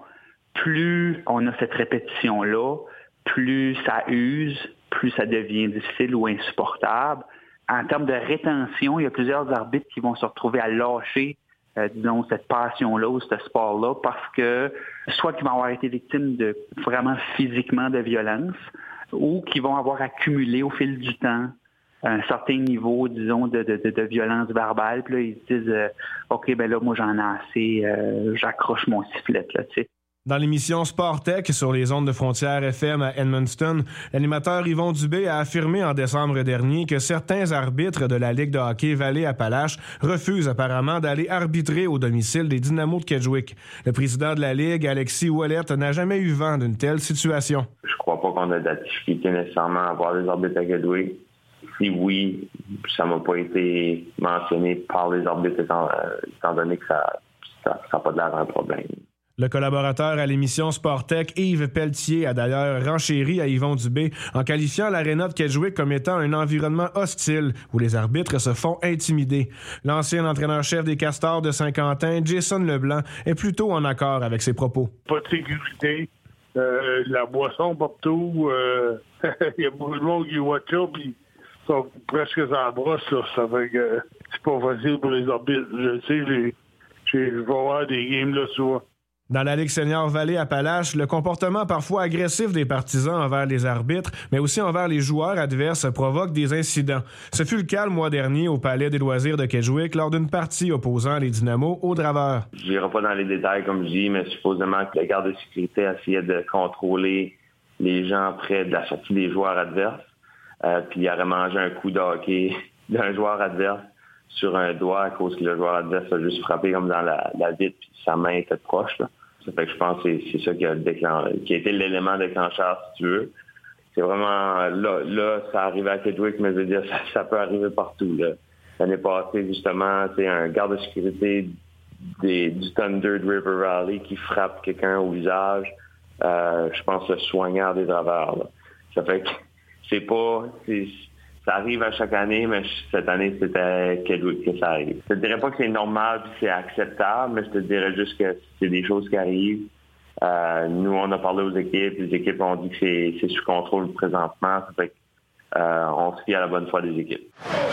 plus on a cette répétition-là, plus ça use, plus ça devient difficile ou insupportable. En termes de rétention, il y a plusieurs arbitres qui vont se retrouver à lâcher, euh, disons, cette passion-là ou ce sport-là parce que soit qu'ils vont avoir été victimes de vraiment physiquement de violence ou qu'ils vont avoir accumulé au fil du temps un certain niveau, disons, de, de, de, de violence verbale. Puis là, ils se disent euh, « OK, ben là, moi, j'en ai assez, euh, j'accroche mon sifflet, là, tu sais. » Dans l'émission Sport Tech sur les ondes de Frontières F M à Edmundston, l'animateur Yvon Dubé a affirmé en décembre dernier que certains arbitres de la Ligue de hockey Vallée-Appalaches refusent apparemment d'aller arbitrer au domicile des Dynamos de Kedgewick. Le président de la Ligue, Alexis Ouellette, n'a jamais eu vent d'une telle situation. Je crois pas qu'on a de la difficulté nécessairement à avoir des arbitres à Kedgewick. Si oui, ça m'a pas été mentionné par les arbitres étant, euh, étant donné que ça n'a pas l'air d'un problème. Le collaborateur à l'émission Sport Tech, Yves Pelletier, a d'ailleurs renchéri à Yvon Dubé en qualifiant l'aréna de Kedgewick comme étant un environnement hostile où les arbitres se font intimider. L'ancien entraîneur-chef des Castors de Saint-Quentin, Jason Leblanc, est plutôt en accord avec ses propos. Pas de sécurité, euh, la boisson partout, euh, il y a beaucoup de monde qui voit ça, puis ils sont presque sans brosse, là. Ça fait que euh, c'est pas facile pour les arbitres. Je sais, j'ai, j'ai, je vais voir des games là souvent. Dans la Ligue senior Vallée-Appalaches, le comportement parfois agressif des partisans envers les arbitres, mais aussi envers les joueurs adverses, provoque des incidents. Ce fut le cas le mois dernier au Palais des loisirs de Kedgewick lors d'une partie opposant les Dynamos aux Draveurs. Je n'irai pas dans les détails, comme je dis, mais supposément que le garde de sécurité essayait de contrôler les gens près de la sortie des joueurs adverses. Euh, puis il aurait mangé un coup de hockey d'un joueur adverse sur un doigt à cause que le joueur adverse a juste frappé comme dans la, la vitre puis sa main était proche. Là. Ça fait que je pense que c'est, c'est ça qui a, déclen... qui a été l'élément déclencheur, si tu veux. C'est vraiment... Là, là ça arrive à Kedgewick, mais je veux dire, ça, ça peut arriver partout. Là. L'année passée, justement, c'est un garde de sécurité des, du Thunder de River Valley qui frappe quelqu'un au visage. Euh, je pense le soigneur des Draveurs. Là. Ça fait que c'est pas... C'est, ça arrive à chaque année, mais cette année, c'était Kedgewick que ça arrive. Je te dirais pas que c'est normal et c'est acceptable, mais je te dirais juste que c'est des choses qui arrivent. Euh, nous, on a parlé aux équipes. Les équipes ont dit que c'est, c'est sous contrôle présentement. Ça fait que, euh, on se fie à la bonne foi des équipes.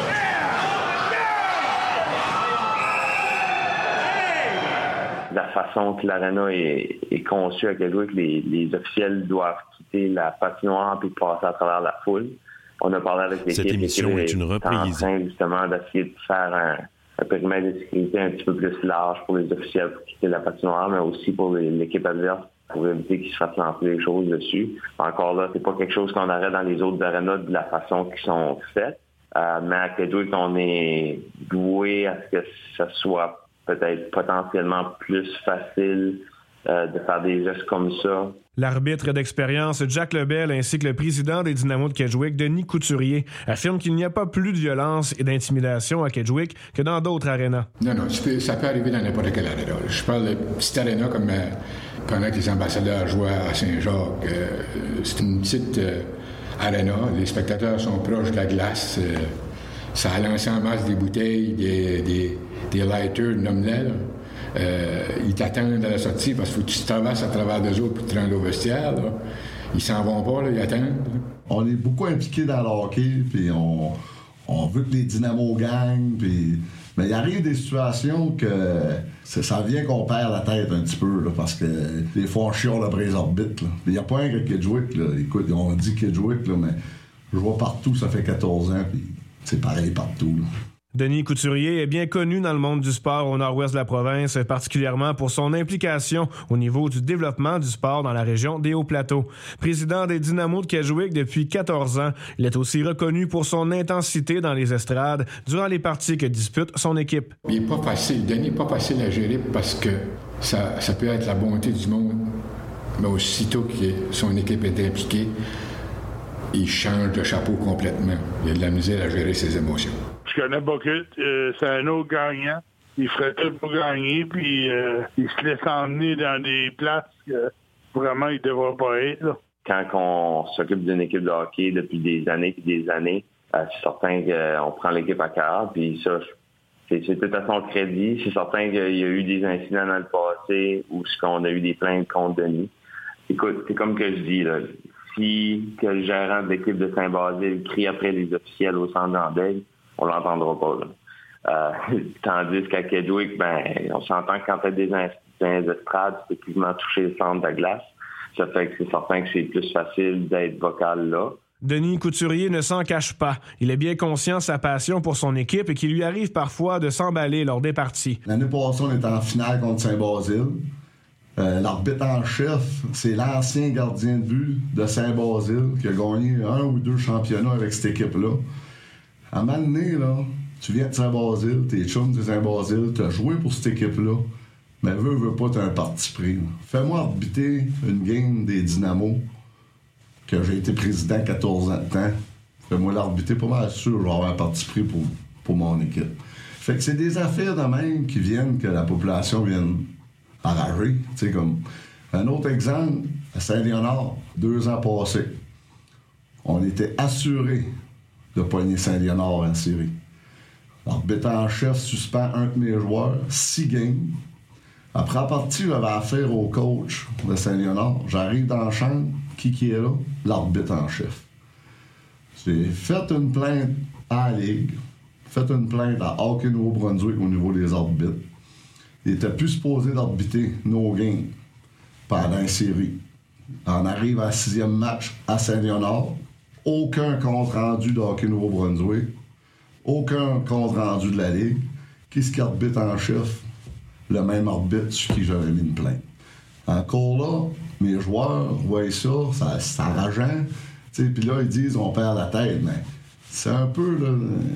La façon que l'aréna est, est conçue à Kedgewick, les, les officiels doivent quitter la patinoire puis passer à travers la foule. On a parlé avec l'équipe. Cette émission est une reprise. En train justement d'essayer de faire un, un périmètre de sécurité un petit peu plus large pour les officiels pour quitter la patinoire, mais aussi pour les, l'équipe adverse pour éviter qu'ils se fassent lancer des choses dessus. Encore là, c'est pas quelque chose qu'on aurait dans les autres arénas de la façon qu'ils sont faites. Euh, mais à Kedgewick, on est doué à ce que ça soit peut-être potentiellement plus facile euh, de faire des gestes comme ça. L'arbitre d'expérience Jack Lebel ainsi que le président des Dynamos de Kedgewick, Denis Couturier, affirment qu'il n'y a pas plus de violence et d'intimidation à Kedgewick que dans d'autres arénas. Non, non, ça peut arriver dans n'importe quelle aréna. Je parle de petite aréna comme euh, pendant que les ambassadeurs jouaient à Saint-Jacques. Euh, c'est une petite euh, aréna. Les spectateurs sont proches de la glace. Euh, ça a lancé en masse des bouteilles, des, des, tes lighters, nomme-les, là. Euh, ils t'attendent à la sortie parce qu'il faut que tu traverses à travers d'eux autres pour te rendre au vestiaire. Là. Ils s'en vont pas, là, ils attendent. On est beaucoup impliqués dans le hockey, puis on, on veut que les dynamos gagnent, puis... Mais il arrive des situations que ça, ça vient qu'on perd la tête un petit peu, là, parce que des fois on chiale après les arbitres. Il n'y a pas un que Kedgewick, là. Écoute, on dit Kedgewick, là, mais je vois partout, ça fait quatorze ans, puis c'est pareil partout, là. Denis Couturier est bien connu dans le monde du sport au nord-ouest de la province, particulièrement pour son implication au niveau du développement du sport dans la région des Hauts-Plateaux. Président des Dynamos de Kedgewick depuis quatorze ans, il est aussi reconnu pour son intensité dans les estrades durant les parties que dispute son équipe. Il n'est pas facile, Denis n'est pas facile à gérer parce que ça, ça peut être la bonté du monde, mais aussitôt que son équipe est impliquée, il change de chapeau complètement. Il a de la misère à gérer ses émotions. Je connais Bucket, euh, c'est un autre gagnant. Il ferait tout pour gagner, puis euh, il se laisse emmener dans des places que vraiment il ne devrait pas être. Là. Quand on s'occupe d'une équipe de hockey depuis des années et des années, euh, c'est certain qu'on prend l'équipe à cœur, puis ça, c'est, c'est tout à son crédit. C'est certain qu'il y a eu des incidents dans le passé où on a eu des plaintes contre Denis. Écoute, c'est comme que je dis, là, si que le gérant de l'équipe de Saint-Basile crie après les officiels au centre d'Andeuil, on l'entendra pas, là. Euh, tandis qu'à Kedgewick, ben, on s'entend que quand tu as des, des estrades, tu peux quasiment toucher le centre de la glace. Ça fait que c'est certain que c'est plus facile d'être vocal là. Denis Couturier ne s'en cache pas. Il est bien conscient de sa passion pour son équipe et qu'il lui arrive parfois de s'emballer lors des parties. L'année passée, on était en finale contre Saint-Basile. Euh, l'arbitre en chef, c'est l'ancien gardien de but de Saint-Basile qui a gagné un ou deux championnats avec cette équipe-là. À un moment donné, là, tu viens de Saint-Basile, t'es chum de Saint-Basile, t'as joué pour cette équipe-là, mais veux, veux pas, t'as un parti pris. Là. Fais-moi arbitrer une game des Dynamos, que j'ai été président quatorze ans de temps. Fais-moi l'arbitrer, pas mal sûr, je vais avoir un parti pris pour, pour mon équipe. Fait que c'est des affaires de même qui viennent que la population vienne enrager. Tu sais, comme un autre exemple, à Saint-Léonard, deux ans passés, on était assurés de pogner Saint-Léonard en série. L'arbitre en chef suspend un de mes joueurs, six games. Après la partie, j'avais affaire au coach de Saint-Léonard. J'arrive dans la chambre, qui qui est là? L'arbitre en chef. J'ai fait une plainte à la Ligue, fait une plainte à Hockey Nouveau-Brunswick au niveau des arbitres. Il était plus supposé d'arbitrer nos games pendant la série. On arrive à la sixième match à Saint-Léonard. Aucun compte-rendu de Hockey Nouveau-Brunswick. Aucun compte-rendu de la Ligue. Qui est-ce qui arbitre en chef? Le même arbitre sur qui j'avais mis une plainte. Encore là, mes joueurs voient ça, ça c'est enrageant. Puis là, ils disent on perd la tête. Mais c'est un peu, là,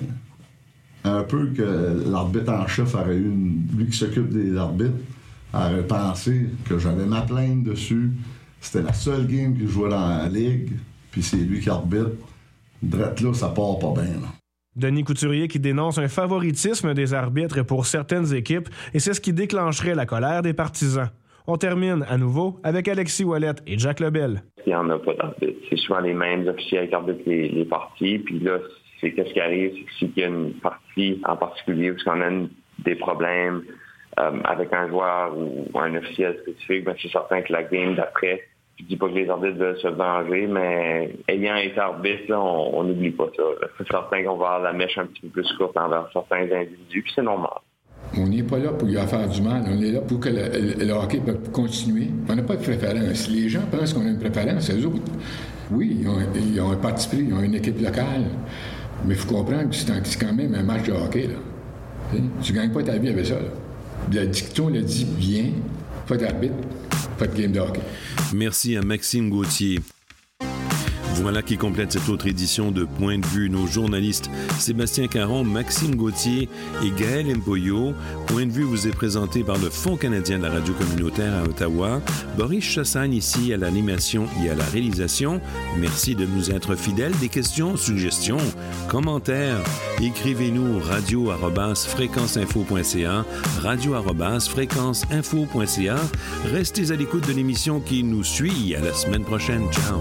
un peu que l'arbitre en chef aurait eu, une, lui qui s'occupe des arbitres, aurait pensé que j'avais ma plainte dessus. C'était la seule game qu'il jouait dans la Ligue. Puis c'est lui qui arbitre. Drette là, ça part pas bien. Là. Denis Couturier qui dénonce un favoritisme des arbitres pour certaines équipes, et c'est ce qui déclencherait la colère des partisans. On termine à nouveau avec Alexis Ouellette et Jack Lebel. Il n'y en a pas d'arbitre. C'est souvent les mêmes officiels qui arbitrent les, les parties. Puis là, c'est qu'est-ce qui arrive, c'est que s'il y a une partie en particulier où on a une, des problèmes euh, avec un joueur ou un officiel spécifique, ben c'est certain que la game d'après, je dis pas que les arbitres veulent se venger, mais ayant été arbitre, là, on n'oublie pas ça. Là. C'est certain qu'on va avoir la mèche un petit peu plus courte envers certains individus, puis c'est normal. On n'est pas là pour lui faire du mal, on est là pour que le, le, le hockey peut continuer. On n'a pas de préférence. Les gens pensent qu'on a une préférence, eux autres. Oui, ils ont, ils ont un parti pris, ils ont une équipe locale, mais il faut comprendre que c'est, un, c'est quand même un match de hockey. Là. Tu ne gagnes pas ta vie avec ça. Là. Le dicton le dit bien, pas d'arbitre, pas de game de hockey. Merci à Maxime Gauthier. Voilà qui complète cette autre édition de Point de vue. Nos journalistes Sébastien Caron, Maxime Gauthier et Gaël Mpoyo. Point de vue vous est présenté par le Fonds canadien de la radio communautaire à Ottawa. Boris Chassagne ici à l'animation et à la réalisation. Merci de nous être fidèles. Des questions, suggestions, commentaires, écrivez-nous radio arobase fréquence info point c a, radio arobase fréquence info point c a. Restez à l'écoute de l'émission qui nous suit. À la semaine prochaine. Ciao.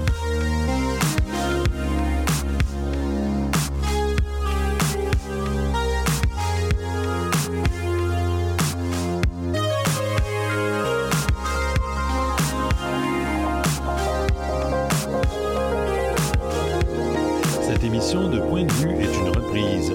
Point de vue est une reprise.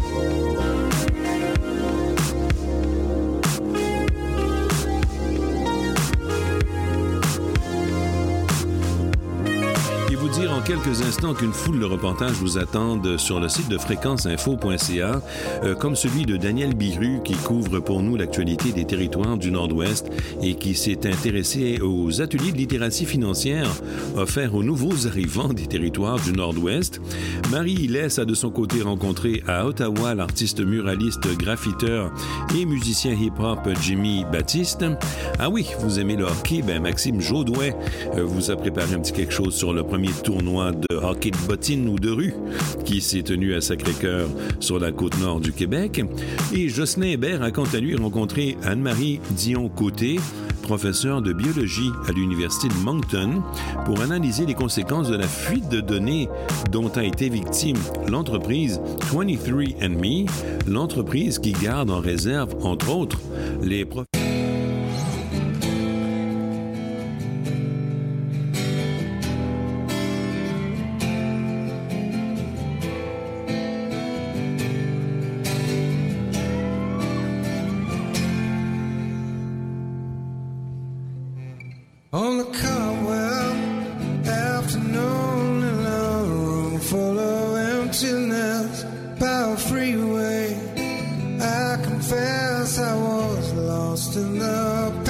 Dire en quelques instants qu'une foule de reportages vous attendent sur le site de fréquence info point c a, euh, comme celui de Daniel Biru qui couvre pour nous l'actualité des territoires du Nord-Ouest et qui s'est intéressé aux ateliers de littératie financière offerts aux nouveaux arrivants des territoires du Nord-Ouest. Marie Hillès a de son côté rencontré à Ottawa l'artiste muraliste, graffiteur et musicien hip-hop Jimmy Baptiste. Ah oui, vous aimez le hockey? Ben Maxime Jaudoin euh, vous a préparé un petit quelque chose sur le premier tournoi de hockey de bottine ou de rue qui s'est tenu à Sacré-Cœur sur la côte nord du Québec. Et Jocelyn Hébert a quant à lui rencontré Anne-Marie Dion-Côté, professeure de biologie à l'Université de Moncton, pour analyser les conséquences de la fuite de données dont a été victime l'entreprise vingt-trois and me, l'entreprise qui garde en réserve, entre autres, les profils. On the Caldwell afternoon in a room full of emptiness by a freeway, I confess I was lost in the